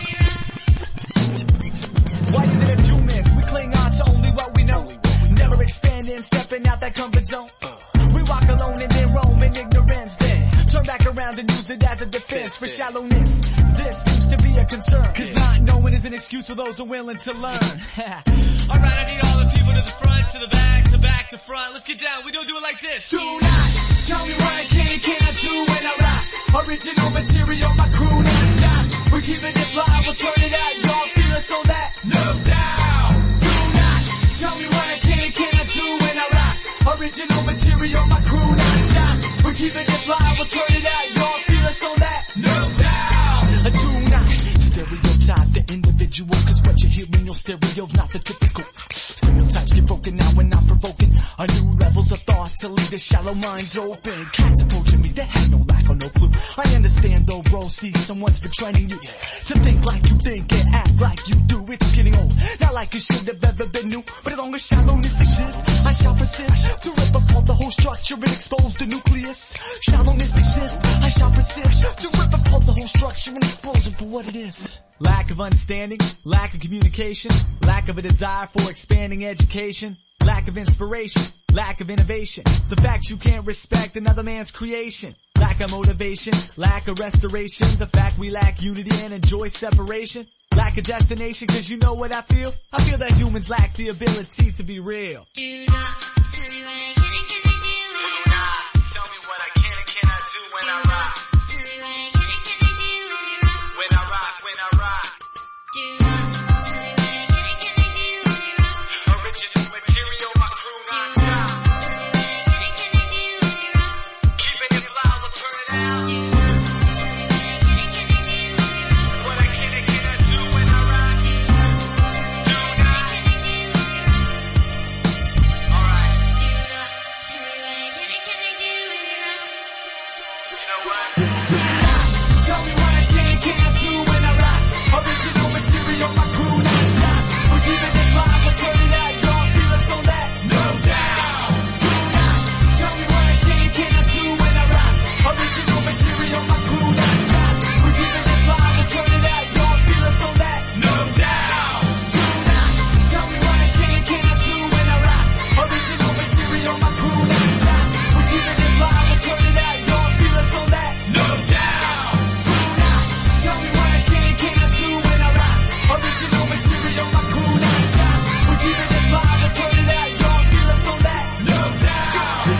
[SPEAKER 7] do any wrong.
[SPEAKER 9] Why is it as humans, we cling on to only what we know, never expanding, stepping out that comfort zone. We walk alone and then roam in ignorance, then turn back around and use it as a defense for shallowness. This seems to be a concern, cause not knowing is an excuse for those who are willing to learn. Alright, I need all the people to the front, to the back, to back, to front. Let's get down, we don't do it like this. Do not tell me what I can and cannot do when I rock. Original material, my crew never stop. We're keeping it fly, we'll turn it out. Y'all feel us on that? No doubt. Do not tell me what I can and cannot do when I rock. Original material, my crew never stop. We're keeping it fly, we'll turn it out. Y'all feel us on that? No doubt. A do not stereotype the individual, cause what you hear in your stereo's not the typical. Stereotypes get broken now when I'm provoking a new levels of thought to leave the shallow minds open. Cats approaching me, they have no lack or no clue. I understand though, bro, see someone's been training you to think like you think and act like you do. It's getting old, not like it should have ever been new. But as long as shallowness exists, I shall persist to rip apart the whole structure and expose the nucleus. Shallowness exists, I shall persist to rip apart the whole structure and expose it for what it is. Lack of understanding, lack of communication, lack of a desire for expanding education, lack of inspiration, lack of innovation, the fact you can't respect another man's creation, lack of motivation, lack of restoration, the fact we lack unity and enjoy separation, lack of destination, cause you know what I feel? I feel that humans lack the ability to be real.
[SPEAKER 7] Do not tell me what I can and can I do any wrong.
[SPEAKER 9] Tell me what I can and cannot do when I rock.
[SPEAKER 7] Tell me what I can and can I do any wrong.
[SPEAKER 9] When I rock, when I rock.
[SPEAKER 7] Do not tell me what I can and can I do any wrong.
[SPEAKER 9] Original material, my crew non-stop.
[SPEAKER 7] Tell me what I can and can I do any wrong.
[SPEAKER 9] Keeping it loud, we'll turn it out.
[SPEAKER 7] Do not tell me what I can and can I do any wrong.
[SPEAKER 9] What I can and cannot do when I rock.
[SPEAKER 7] Do not tell me what I can and can I do any wrong.
[SPEAKER 9] Alright,
[SPEAKER 7] Do not tell me what I can and can I do any wrong.
[SPEAKER 9] you know what? Tell me what I can and cannot do when I rock. Original material, my crew non-stop. We're keeping it live, we'll turn it out. Y'all feel us on that? No doubt. Do not tell me what I can and cannot do when I rock. Original material, my crew non-stop. We're keeping it live, we'll turn it out. Y'all feel us on that? No doubt. Do not tell me what I can and cannot do when I rock. Original material, my crew non-stop. We're keeping it live, we'll turn it out. Y'all feel us on that? No doubt. Do not tell me what I can and cannot do when I rock. Original material, my crew non-stop. We're keeping it live, we'll turn it out. Y'all feel us on that? No doubt.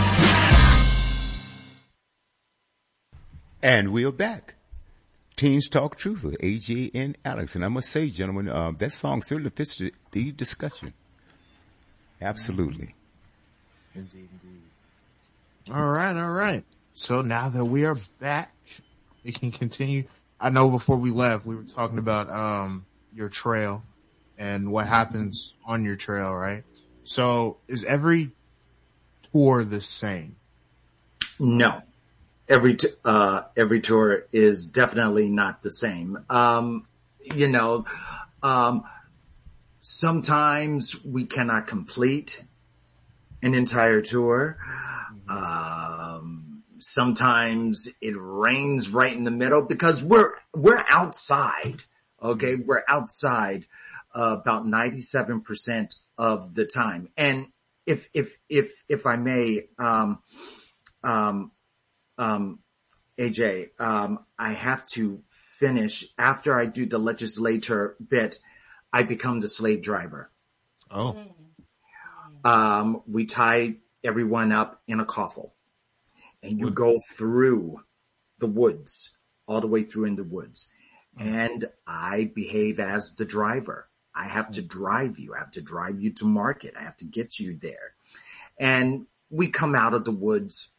[SPEAKER 2] And we're back. Teens Talk Truth with A J and Alex. And I must say, gentlemen, uh, that song certainly fits the, the discussion. Absolutely.
[SPEAKER 3] Indeed, indeed. All right, all right. So now that we are back, we can continue. I know before we left, we were talking about, um, your trail and what happens on your trail, right? So is every tour the same?
[SPEAKER 4] No. Every, t- uh, every tour is definitely not the same. Um, you know, um, sometimes we cannot complete an entire tour. Um, sometimes it rains right in the middle because we're, we're outside. Okay. We're outside, uh, about ninety-seven percent of the time. And if, if, if, if I may, um, um, um, A J, um, I have to finish after I do the legislature bit. I become the slave driver.
[SPEAKER 3] Oh.
[SPEAKER 4] Um, we tie everyone up in a coffle and you go through the woods, all the way through in the woods. And I behave as the driver. I have to drive you. I have to drive you to market. I have to get you there. And we come out of the woods.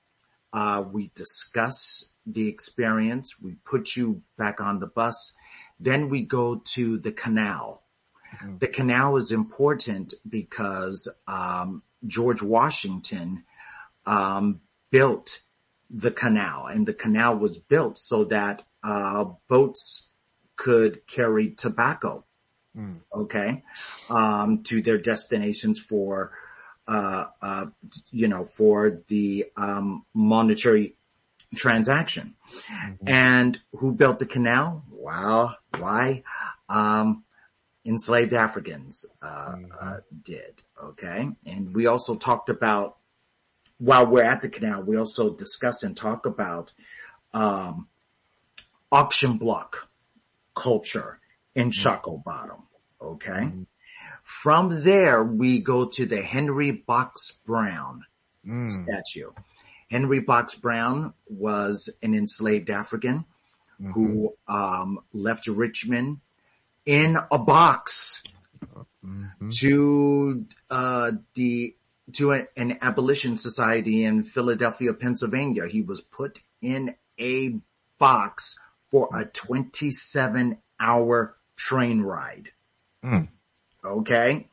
[SPEAKER 4] Uh, we discuss the experience. We put you back on the bus. Then we go to the canal. Mm-hmm. The canal is important because, um, George Washington, um, built the canal, and the canal was built so that, uh, boats could carry tobacco. Mm. Okay. Um, to their destinations for, uh, uh, you know, for the, um, monetary transaction. Mm-hmm. And who built the canal? Well, why? Um, enslaved Africans, uh, mm-hmm. uh, did. Okay. And we also talked about, while we're at the canal, we also discuss and talk about, um, auction block culture in mm-hmm. Shockoe Bottom. Okay. Mm-hmm. From there, we go to the Henry Box Brown mm. statue. Henry Box Brown was an enslaved African mm-hmm. who um, left Richmond in a box mm-hmm. to uh, the to a, an abolition society in Philadelphia, Pennsylvania. He was put in a box for a twenty-seven hour train ride. Mm. Okay.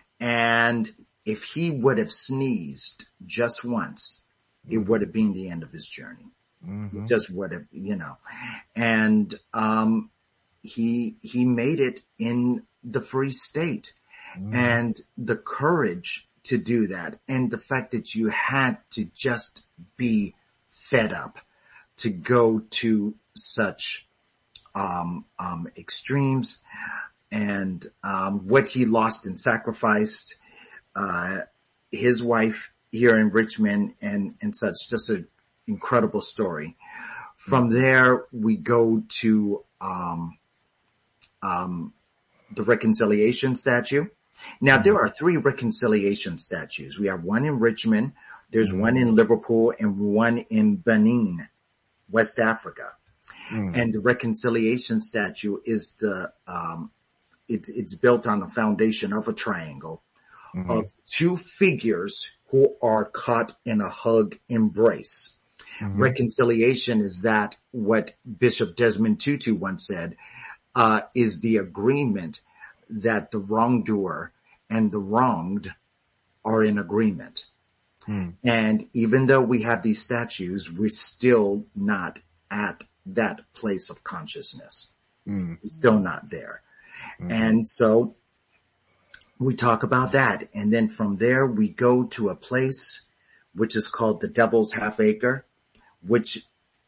[SPEAKER 4] And if he would have sneezed just once, it would have been the end of his journey. Mm-hmm. It just would have, you know, and, um, he, he made it in the free state mm-hmm. and the courage to do that. And the fact that you had to just be fed up to go to such, um, um, extremes. And, um, what he lost and sacrificed, uh, his wife here in Richmond and, and such, just an incredible story. From there, we go to, um, um, the reconciliation statue. Now there are three reconciliation statues. We have one in Richmond. There's mm-hmm. one in Liverpool and one in Benin, West Africa. Mm-hmm. And the reconciliation statue is the, um, It's, it's built on the foundation of a triangle mm-hmm. of two figures who are caught in a hug embrace. Mm-hmm. Reconciliation is that what Bishop Desmond Tutu once said, uh, is the agreement that the wrongdoer and the wronged are in agreement. Mm. And even though we have these statues, we're still not at that place of consciousness. Mm. We're still not there. Mm-hmm. And so we talk about that. And then from there, we go to a place which is called the Devil's Half Acre, which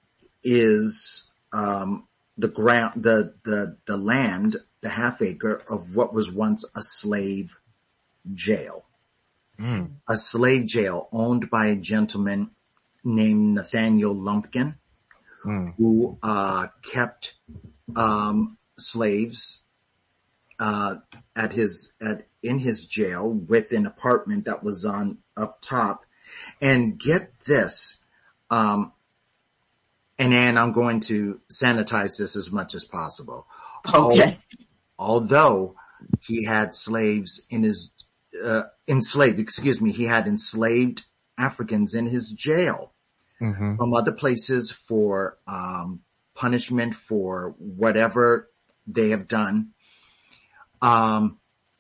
[SPEAKER 4] is, um, the ground, the, the, the land, the half acre of what was once a slave jail, mm. a slave jail owned by a gentleman named Nathaniel Lumpkin, mm. who, uh, kept, um, slaves Uh, at his, at, in his jail with an apartment that was on up top. And get this, um, and Ann, I'm going to sanitize this as much as possible.
[SPEAKER 5] Okay.
[SPEAKER 4] Although he had slaves in his, uh, enslaved, excuse me, he had enslaved Africans in his jail.
[SPEAKER 3] Mm-hmm.
[SPEAKER 4] from other places for um, punishment for whatever they have done. Um,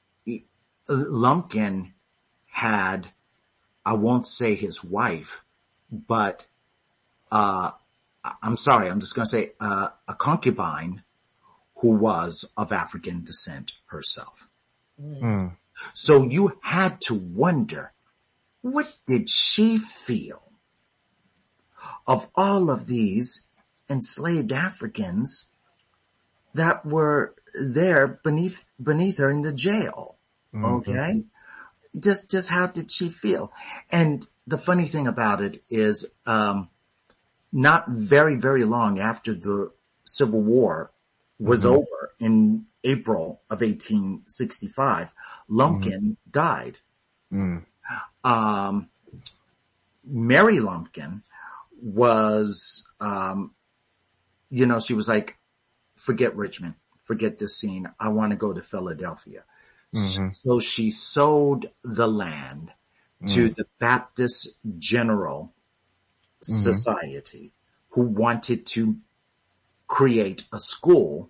[SPEAKER 4] Lumpkin had, I won't say his wife, but uh, I'm sorry, I'm just going to say uh, a concubine who was of African descent herself.
[SPEAKER 3] Mm.
[SPEAKER 4] So you had to wonder, what did she feel of all of these enslaved Africans that were there beneath, beneath her in the jail?
[SPEAKER 3] Mm-hmm.
[SPEAKER 4] Okay. Just, just how did she feel? And the funny thing about it is, um, not very, very long after the Civil War was
[SPEAKER 3] Mm-hmm.
[SPEAKER 4] over in April of eighteen sixty-five, Lumpkin mm-hmm. died.
[SPEAKER 3] Mm.
[SPEAKER 4] Um, Mary Lumpkin was, um, you know, she was like, forget Richmond, forget this scene. I want to go to Philadelphia.
[SPEAKER 3] Mm-hmm.
[SPEAKER 4] So she sold the land
[SPEAKER 3] mm.
[SPEAKER 4] to the Baptist General
[SPEAKER 3] mm-hmm.
[SPEAKER 4] Society, who wanted to create a school,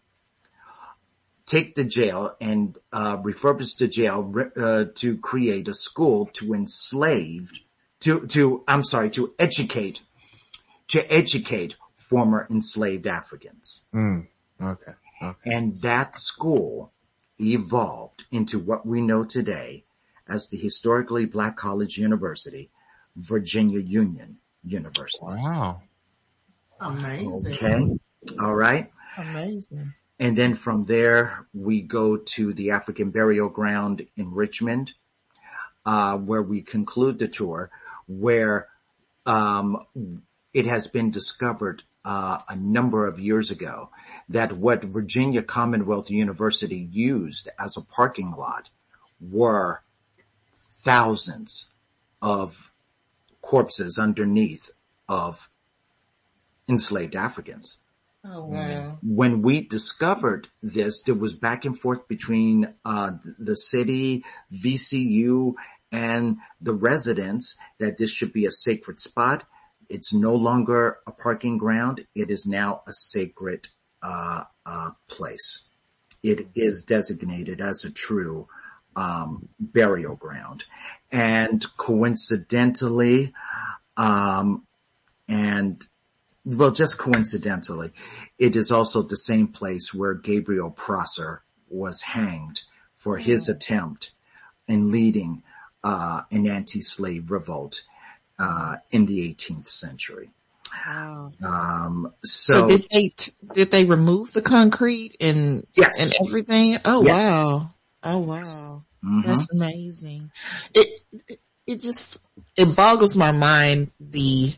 [SPEAKER 4] take the jail and uh refurbish the jail uh, to create a school to enslave, to, to, I'm sorry, to educate, to educate former enslaved Africans.
[SPEAKER 3] Mm. Okay. Okay.
[SPEAKER 4] And that school evolved into what we know today as the historically Black College University, Virginia Union University.
[SPEAKER 3] Wow.
[SPEAKER 5] Amazing.
[SPEAKER 4] Okay. All right.
[SPEAKER 5] Amazing.
[SPEAKER 4] And then from there, we go to the African Burial Ground in Richmond, uh, where we conclude the tour, where, um, it has been discovered, uh, a number of years ago that what Virginia Commonwealth University used as a parking lot were thousands of corpses underneath of enslaved Africans.
[SPEAKER 5] Oh, wow.
[SPEAKER 4] When we discovered this, there was back and forth between uh the city, V C U, and the residents that this should be a sacred spot. It's no longer a parking ground. It is now a sacred uh uh place. It is designated as a true um burial ground. And coincidentally, um and well, just coincidentally, it is also the same place where Gabriel Prosser was hanged for his attempt in leading uh an anti-slave revolt uh in the eighteenth century.
[SPEAKER 5] Wow.
[SPEAKER 4] Um
[SPEAKER 5] So,
[SPEAKER 4] so,
[SPEAKER 5] did they did they remove the concrete and
[SPEAKER 4] yes.
[SPEAKER 5] and everything? Oh
[SPEAKER 4] Yes.
[SPEAKER 5] wow! Oh wow!
[SPEAKER 4] Mhm.
[SPEAKER 5] That's amazing. It, it it just it boggles my mind the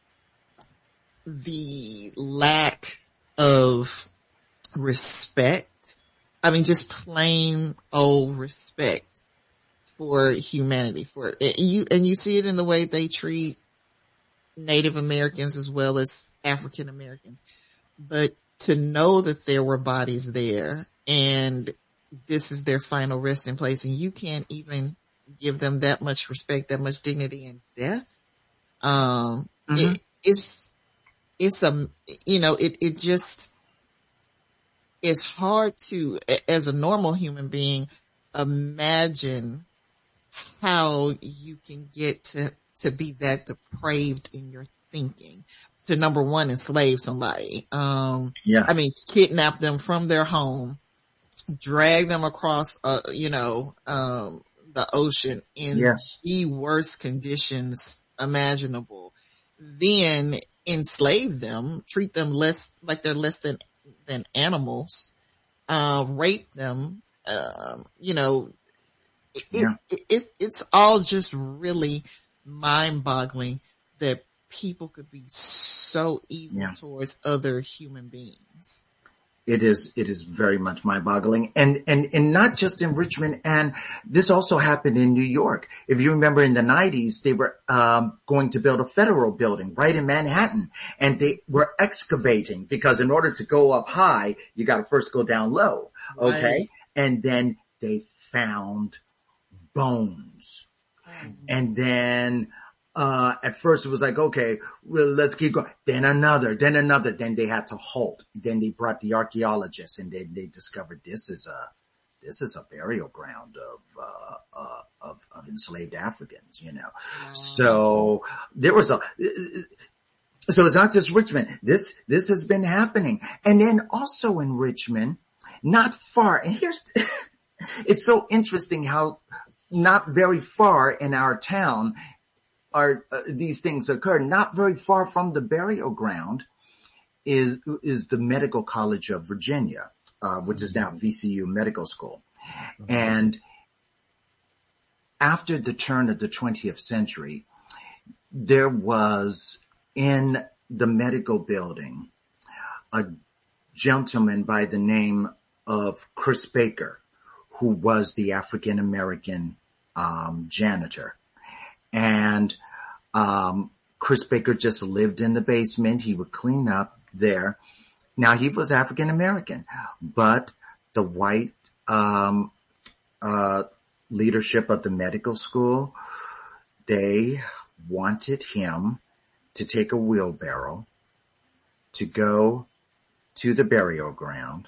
[SPEAKER 5] the lack of respect. I mean, just plain old respect for humanity. For you, and you see it in the way they treat Native Americans as well as African Americans. But to know that there were bodies there and this is their final resting place, and you can't even give them that much respect, that much dignity in death. Um,
[SPEAKER 4] Mhm.
[SPEAKER 5] it, it's, it's a, you know, it, it just, it's hard to, as a normal human being, imagine how you can get to, to be that depraved in your thinking. To number one, enslave somebody. Um,
[SPEAKER 4] Yeah.
[SPEAKER 5] I mean, kidnap them from their home, drag them across, uh, you know, um, the ocean in
[SPEAKER 4] Yes.
[SPEAKER 5] the worst conditions imaginable, then enslave them, treat them less, like they're less than, than animals, uh, rape them, um, you know, it,
[SPEAKER 4] Yeah.
[SPEAKER 5] it, it, it's all just really mind boggling that people could be so evil
[SPEAKER 4] Yeah.
[SPEAKER 5] towards other human beings.
[SPEAKER 4] It is, it is very much mind boggling. And, and, and not just in Richmond. And this also happened in New York. If you remember in the nineties, they were, um, going to build a federal building right in Manhattan, and they were excavating because in order to go up high, you got to first go down low. Okay.
[SPEAKER 5] Right.
[SPEAKER 4] And then they found bones. And then, uh, at first it was like, okay, well, let's keep going. Then another, then another, then they had to halt. Then they brought the archaeologists and then they discovered this is a, this is a burial ground of, uh, uh, of, of enslaved Africans, you know. Wow. So there was a, so it's not just Richmond. This, this has been happening. And then also in Richmond, not far, and here's, it's so interesting how not very far in our town are, uh, these things occur. Not very far from the burial ground is, is the Medical College of Virginia. Uh, which is now V C U Medical School. Mm-hmm. And after the turn of the twentieth century, there was in the medical building a gentleman by the name of Chris Baker, who was the African American um, janitor. And um, Chris Baker just lived in the basement. He would clean up there. Now, he was African American, but the white um uh leadership of the medical school, they wanted him to take a wheelbarrow to go to the burial ground.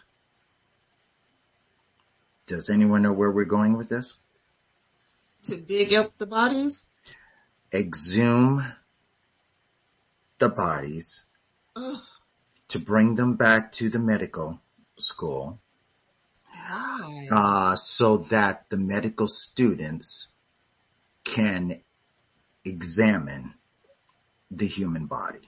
[SPEAKER 4] Does anyone know where we're going with this?
[SPEAKER 5] To dig up the bodies?
[SPEAKER 4] Exhume the bodies.
[SPEAKER 5] Ugh.
[SPEAKER 4] To bring them back to the medical school.
[SPEAKER 5] Why?
[SPEAKER 4] Uh, so that the medical students can examine the human body.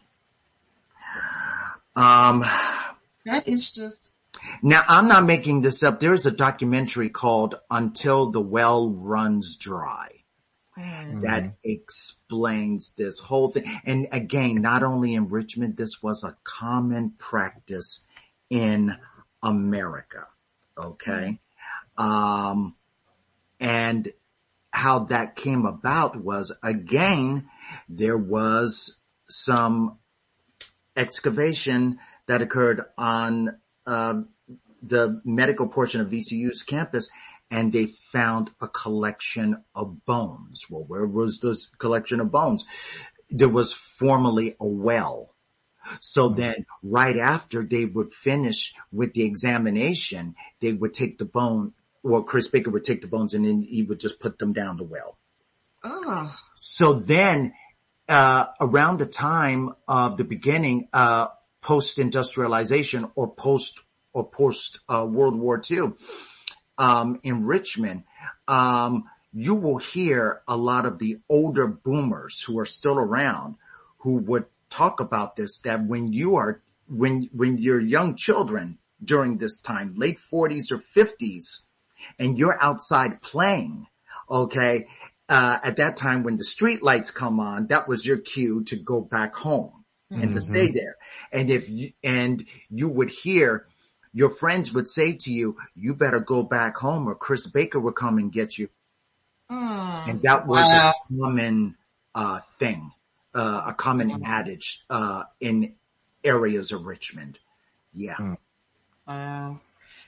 [SPEAKER 4] Um,
[SPEAKER 5] that is just.
[SPEAKER 4] Now, I'm not making this up. There's a documentary called Until the Well Runs Dry. Mm. That explains this whole thing. And again, not only in Richmond, this was a common practice in America. Okay. Mm. Um, and how that came about was, again, there was some excavation that occurred on, uh, the medical portion of V C U's campus. And they found a collection of bones. Well, where was this collection of bones? There was formerly a well. So mm-hmm. then right after they would finish with the examination, they would take the bone, well, Chris Baker would take the bones and then he would just put them down the well.
[SPEAKER 5] Oh.
[SPEAKER 4] So then, uh, around the time of the beginning, uh, post-industrialization or post, or post, uh, World War Two, Um, in Richmond, um, you will hear a lot of the older boomers who are still around who would talk about this, that when you are, when, when you're young children during this time, late forties or fifties, and you're outside playing, okay, uh, at that time when the street lights come on, that was your cue to go back home and mm-hmm. to stay there. And if you, and you would hear, your friends would say to you, you better go back home or Chris Baker will come and get you.
[SPEAKER 5] Mm,
[SPEAKER 4] and that was
[SPEAKER 5] wow.
[SPEAKER 4] a common, uh, thing, uh, a common mm. adage, uh, in areas of Richmond. Yeah.
[SPEAKER 5] Mm. Wow.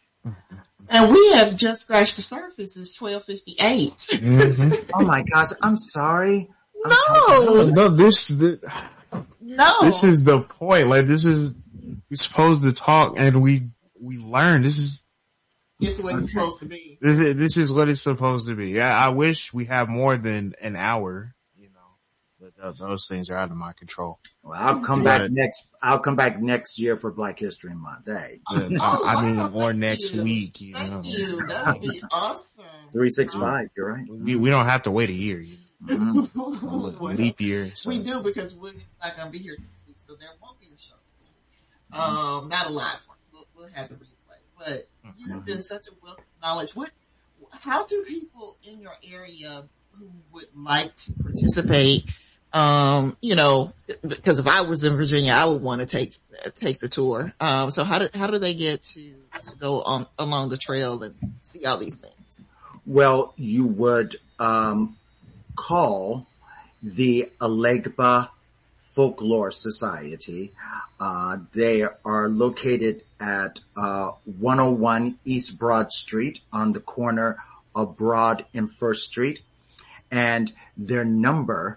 [SPEAKER 5] And we have just scratched the surface. It's twelve fifty-eight.
[SPEAKER 3] Mm-hmm.
[SPEAKER 4] Oh my gosh. I'm sorry. I'm
[SPEAKER 5] no.
[SPEAKER 3] No, this, this,
[SPEAKER 5] no.
[SPEAKER 3] This is the point. Like, this is, we're supposed to talk and we, we learn. This is,
[SPEAKER 5] this is what it's supposed to be.
[SPEAKER 3] This, this is what it's supposed to be. Yeah, I wish we have more than an hour, you know, but those things are out of my control.
[SPEAKER 4] Well, I'll come
[SPEAKER 3] but,
[SPEAKER 4] back next, I'll come back next year for Black History Month. Hey.
[SPEAKER 3] I, I mean, or next
[SPEAKER 5] you.
[SPEAKER 3] week, you
[SPEAKER 5] Thank
[SPEAKER 3] know.
[SPEAKER 5] you. That would be awesome.
[SPEAKER 4] three sixty-five, you're right.
[SPEAKER 3] We, we don't have to wait a year. You know? Mm-hmm. Leap year. So.
[SPEAKER 5] We do because we're not going to be here next week, so there won't be a show this week. Um, not a live one. We'll, we'll have the replay. But you have been such a wealth of knowledge. What, how do people in your area who would like to participate, um, you know, because if I was in Virginia, I would want to take, take the tour. Um, so how do, how do they get to, to go on along the trail and see all these things?
[SPEAKER 4] Well, you would, um, call the Alegba Folklore Society. Uh, they are located at, uh, one oh one East Broad Street on the corner of Broad and First Street. And their number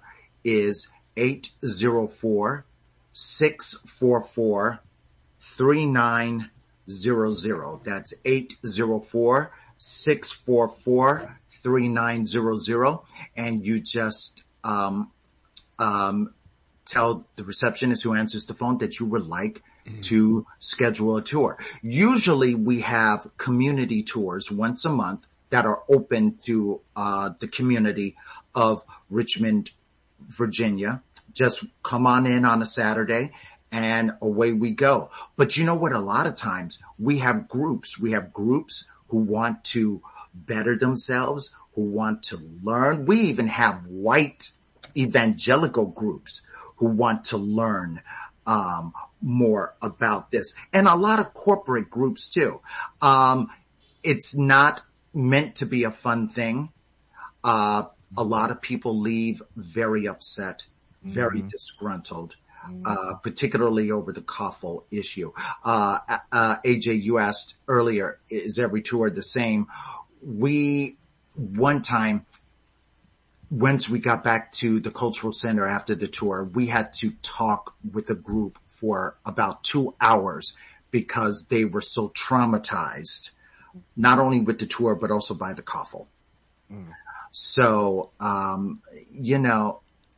[SPEAKER 4] is eight zero four, six four four, three nine zero zero. That's eight zero four, six four four, three nine zero zero. And you just, um, um, tell the receptionist who answers the phone that you would like mm-hmm. to schedule a tour. Usually we have community tours once a month that are open to, uh, the community of Richmond, Virginia. Just come on in on a Saturday and away we go. But you know what? A lot of times we have groups. We have groups who want to better themselves, who want to learn. We even have white evangelical groups who want to learn um more about this. And a lot of corporate groups too. Um it's not meant to be a fun thing. Uh a lot of people leave very upset, very mm-hmm. disgruntled, mm-hmm. uh particularly over the Koffel issue. Uh uh A J, you asked earlier, is every tour the same? We one time, once we got back to the Cultural Center after the tour, we had to talk with a group for about two hours because they were so traumatized, not only with the tour, but also by the Koffel. Mm. So, um, you know,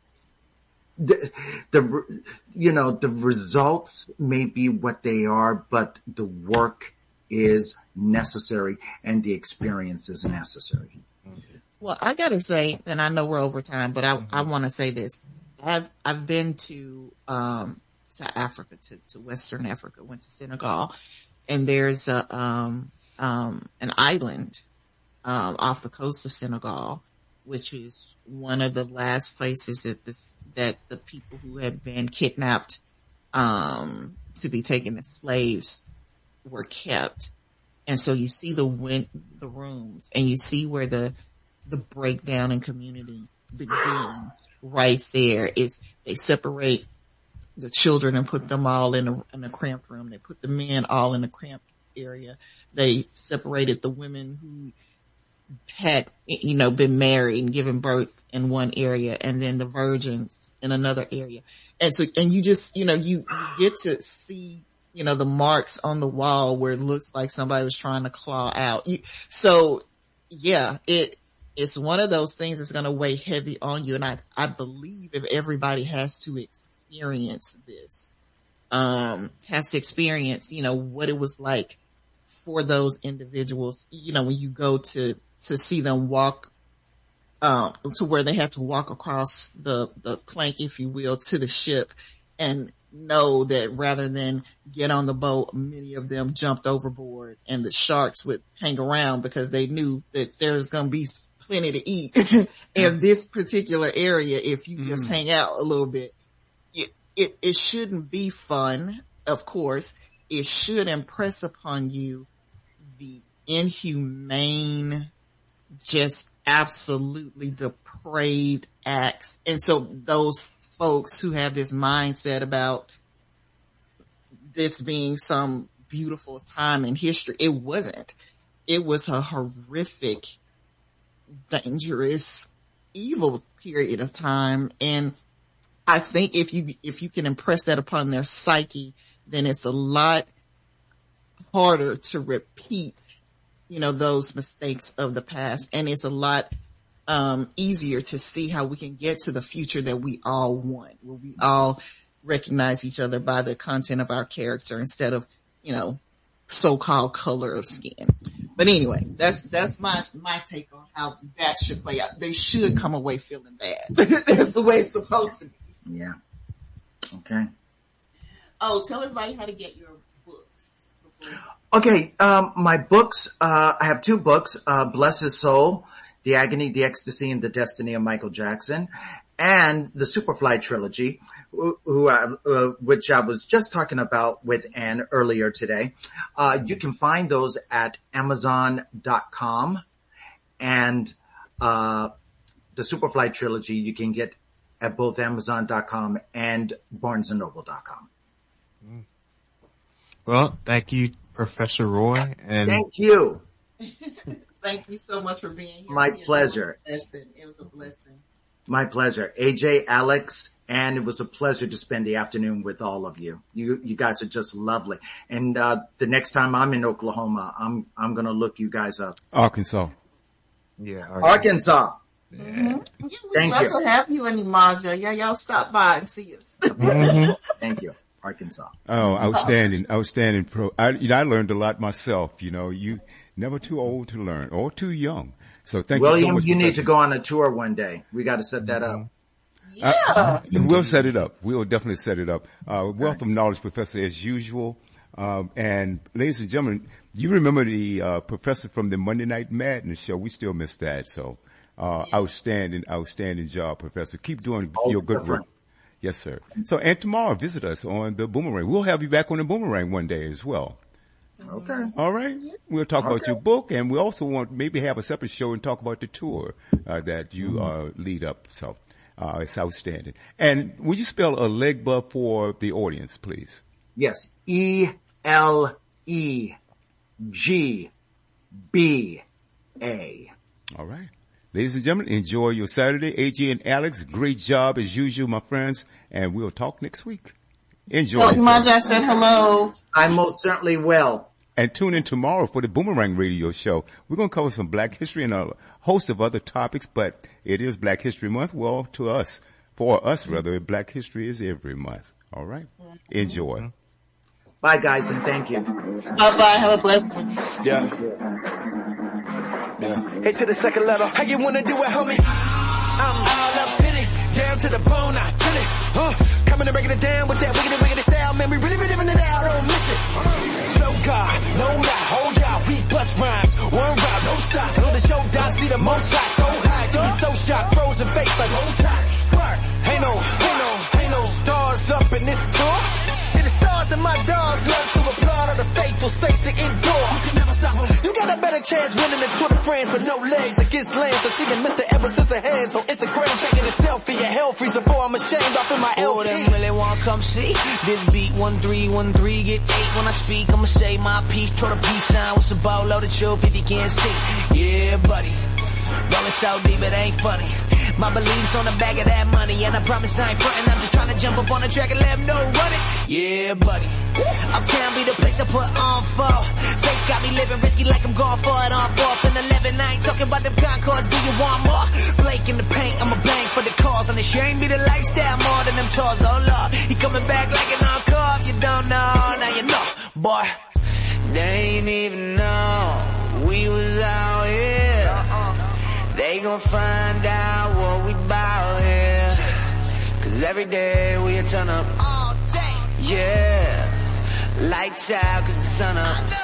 [SPEAKER 4] the, the, you know, the results may be what they are, but the work is necessary and the experience is necessary.
[SPEAKER 5] Well, I gotta say, and I know we're over time, but I, mm-hmm. I want to say this. I've, I've been to, um, South Africa, to, to Western Africa, went to Senegal, and there's a, um, um, an island, um, off the coast of Senegal, which is one of the last places that this, that the people who had been kidnapped, um, to be taken as slaves were kept. And so you see the win- the rooms and you see where the, the breakdown in community begins right there. Is they separate the children and put them all in a, in a cramped room. They put the men all in a cramped area. They separated the women who had, you know, been married and given birth in one area, and then the virgins in another area. And so, and you just, you know, you, you get to see, you know, the marks on the wall where it looks like somebody was trying to claw out. You, so yeah, it, it's one of those things that's going to weigh heavy on you. And I, I believe if everybody has to experience this, um, has to experience, you know, what it was like for those individuals, you know, when you go to, to see them walk, um, to where they had to walk across the, the plank, if you will, to the ship, and know that rather than get on the boat, many of them jumped overboard and the sharks would hang around because they knew that there's going to be plenty to eat in this particular area if you just mm. hang out a little bit. It, it, it shouldn't be fun, of course. It should impress upon you the inhumane, just absolutely depraved acts. And so those folks who have this mindset about this being some beautiful time in history, it wasn't. It was a horrific, dangerous, evil period of time. And I think if you, if you can impress that upon their psyche, then it's a lot harder to repeat, you know, those mistakes of the past. And it's a lot um easier to see how we can get to the future that we all want, where we all recognize each other by the content of our character instead of, you know, so-called color of skin. But anyway, that's, that's my, my take on how that should play out. They should come away feeling bad. That's the way it's supposed to be.
[SPEAKER 4] Yeah. Okay.
[SPEAKER 5] Oh, tell everybody how to get your books. Before.
[SPEAKER 4] Okay. Um, my books, uh, I have two books, uh, Bless His Soul, The Agony, the Ecstasy, and the Destiny of Michael Jackson, and the Superfly trilogy, who, who I, uh, which I was just talking about with Anne earlier today. Uh, you can find those at amazon dot com, and, uh, the Superfly trilogy you can get at both amazon dot com and barnes and noble dot com.
[SPEAKER 3] Well, thank you, Professor Roy. And
[SPEAKER 4] thank you.
[SPEAKER 5] Thank you so much for being here.
[SPEAKER 4] My pleasure.
[SPEAKER 5] It was a blessing.
[SPEAKER 4] My pleasure. A J, Alex, and it was a pleasure to spend the afternoon with all of you. You, you guys are just lovely. And, uh, the next time I'm in Oklahoma, I'm, I'm going to look you guys up.
[SPEAKER 2] Arkansas.
[SPEAKER 3] Yeah.
[SPEAKER 4] Arkansas.
[SPEAKER 3] Yeah.
[SPEAKER 5] Mm-hmm. Yeah, we'd
[SPEAKER 4] Thank
[SPEAKER 5] love
[SPEAKER 4] you.
[SPEAKER 5] to have you in Imaja. Yeah, y'all stop by and see us.
[SPEAKER 3] Mm-hmm.
[SPEAKER 4] Thank you. Arkansas.
[SPEAKER 2] Oh, outstanding, outstanding pro. I, you know, I learned a lot myself. You know, you never too old to learn or too young. So thank
[SPEAKER 4] William,
[SPEAKER 2] you so much.
[SPEAKER 4] you need
[SPEAKER 2] Professor.
[SPEAKER 4] to go on a tour one day. We got to set that up.
[SPEAKER 5] Yeah.
[SPEAKER 2] Uh, we'll set it up. We'll definitely set it up. Uh, wealth of knowledge, Professor, as usual. Um, and ladies and gentlemen, you remember the, uh, professor from the Monday Night Madness show. We still miss that. So, uh, outstanding, outstanding job, Professor. Keep doing
[SPEAKER 4] Oh,
[SPEAKER 2] your good
[SPEAKER 4] different.
[SPEAKER 2] work. Yes, sir. So, and tomorrow, visit us on the Boomerang. We'll have you back on the Boomerang one day as well.
[SPEAKER 4] Okay.
[SPEAKER 2] All right. We'll talk about
[SPEAKER 4] Okay.
[SPEAKER 2] your book, and we also want maybe have a separate show and talk about the tour uh, that you uh, lead up. So uh, it's outstanding. And would you spell a Legba for the audience, please?
[SPEAKER 4] Yes. E L E G B A.
[SPEAKER 2] All right. Ladies and gentlemen, enjoy your Saturday. A J and Alex, great job as usual, my friends, and we'll talk next week. Enjoy.
[SPEAKER 5] Tell
[SPEAKER 2] yourself.
[SPEAKER 5] Imaja I said hello.
[SPEAKER 4] I most certainly will.
[SPEAKER 2] And tune in tomorrow for the Boomerang Radio Show. We're going to cover some Black history and a host of other topics, but it is Black History Month. Well, to us, for us rather, Black History is every month. All right? Enjoy.
[SPEAKER 4] Bye, guys, and thank you.
[SPEAKER 5] Bye-bye. Have a blessed one.
[SPEAKER 8] Yeah. Yeah.
[SPEAKER 9] Hit to the second level.
[SPEAKER 10] How you wanna do it, homie? I'm all up in it, down to the bone, I feel it. Uh, coming and breaking it down with that wiggity wiggity style, man, we really be living it out, don't miss it. Flow God, no doubt, hold out, we bust rhymes, one route, no stop. On the show, dot, see the most high, so high, get me so shocked, frozen face like old ties. Ain't no, ain't no, ain't no stars up in this tour. See the stars and my dogs love to applaud all the faithful saints to endure. You can never stop them. You got a better chance winning the Tour de France with no legs against lambs. So seeing Mister Ever since a hands on Instagram, taking a selfie, a hell freeze before I'm ashamed off in my L P.
[SPEAKER 9] Oh, them really wanna come see this beat one three one three get eight when I speak. I'ma say my piece, throw the peace sign with some ball loaded chill fifty can't see. Yeah, buddy, rolling so deep it ain't funny. My beliefs on the back of that money, and I promise I ain't frontin'. I'm just trying to jump up on the track and let them know run it. Yeah, buddy. Uptown be the place I put on for. Faith got me living risky like I'm going for it on fourth and eleven. I ain't talking about them Concords. Do you want more? Blake in the paint, I'm a blank for the cause, and the shame be the lifestyle more than them tours. Oh Lord, he coming back like an encore. If you don't know, now you know, boy. They ain't even know we was out here. They gon' find out what we bout here. Cause every day we a turn up all day. Yeah. Lights out cause the sun up.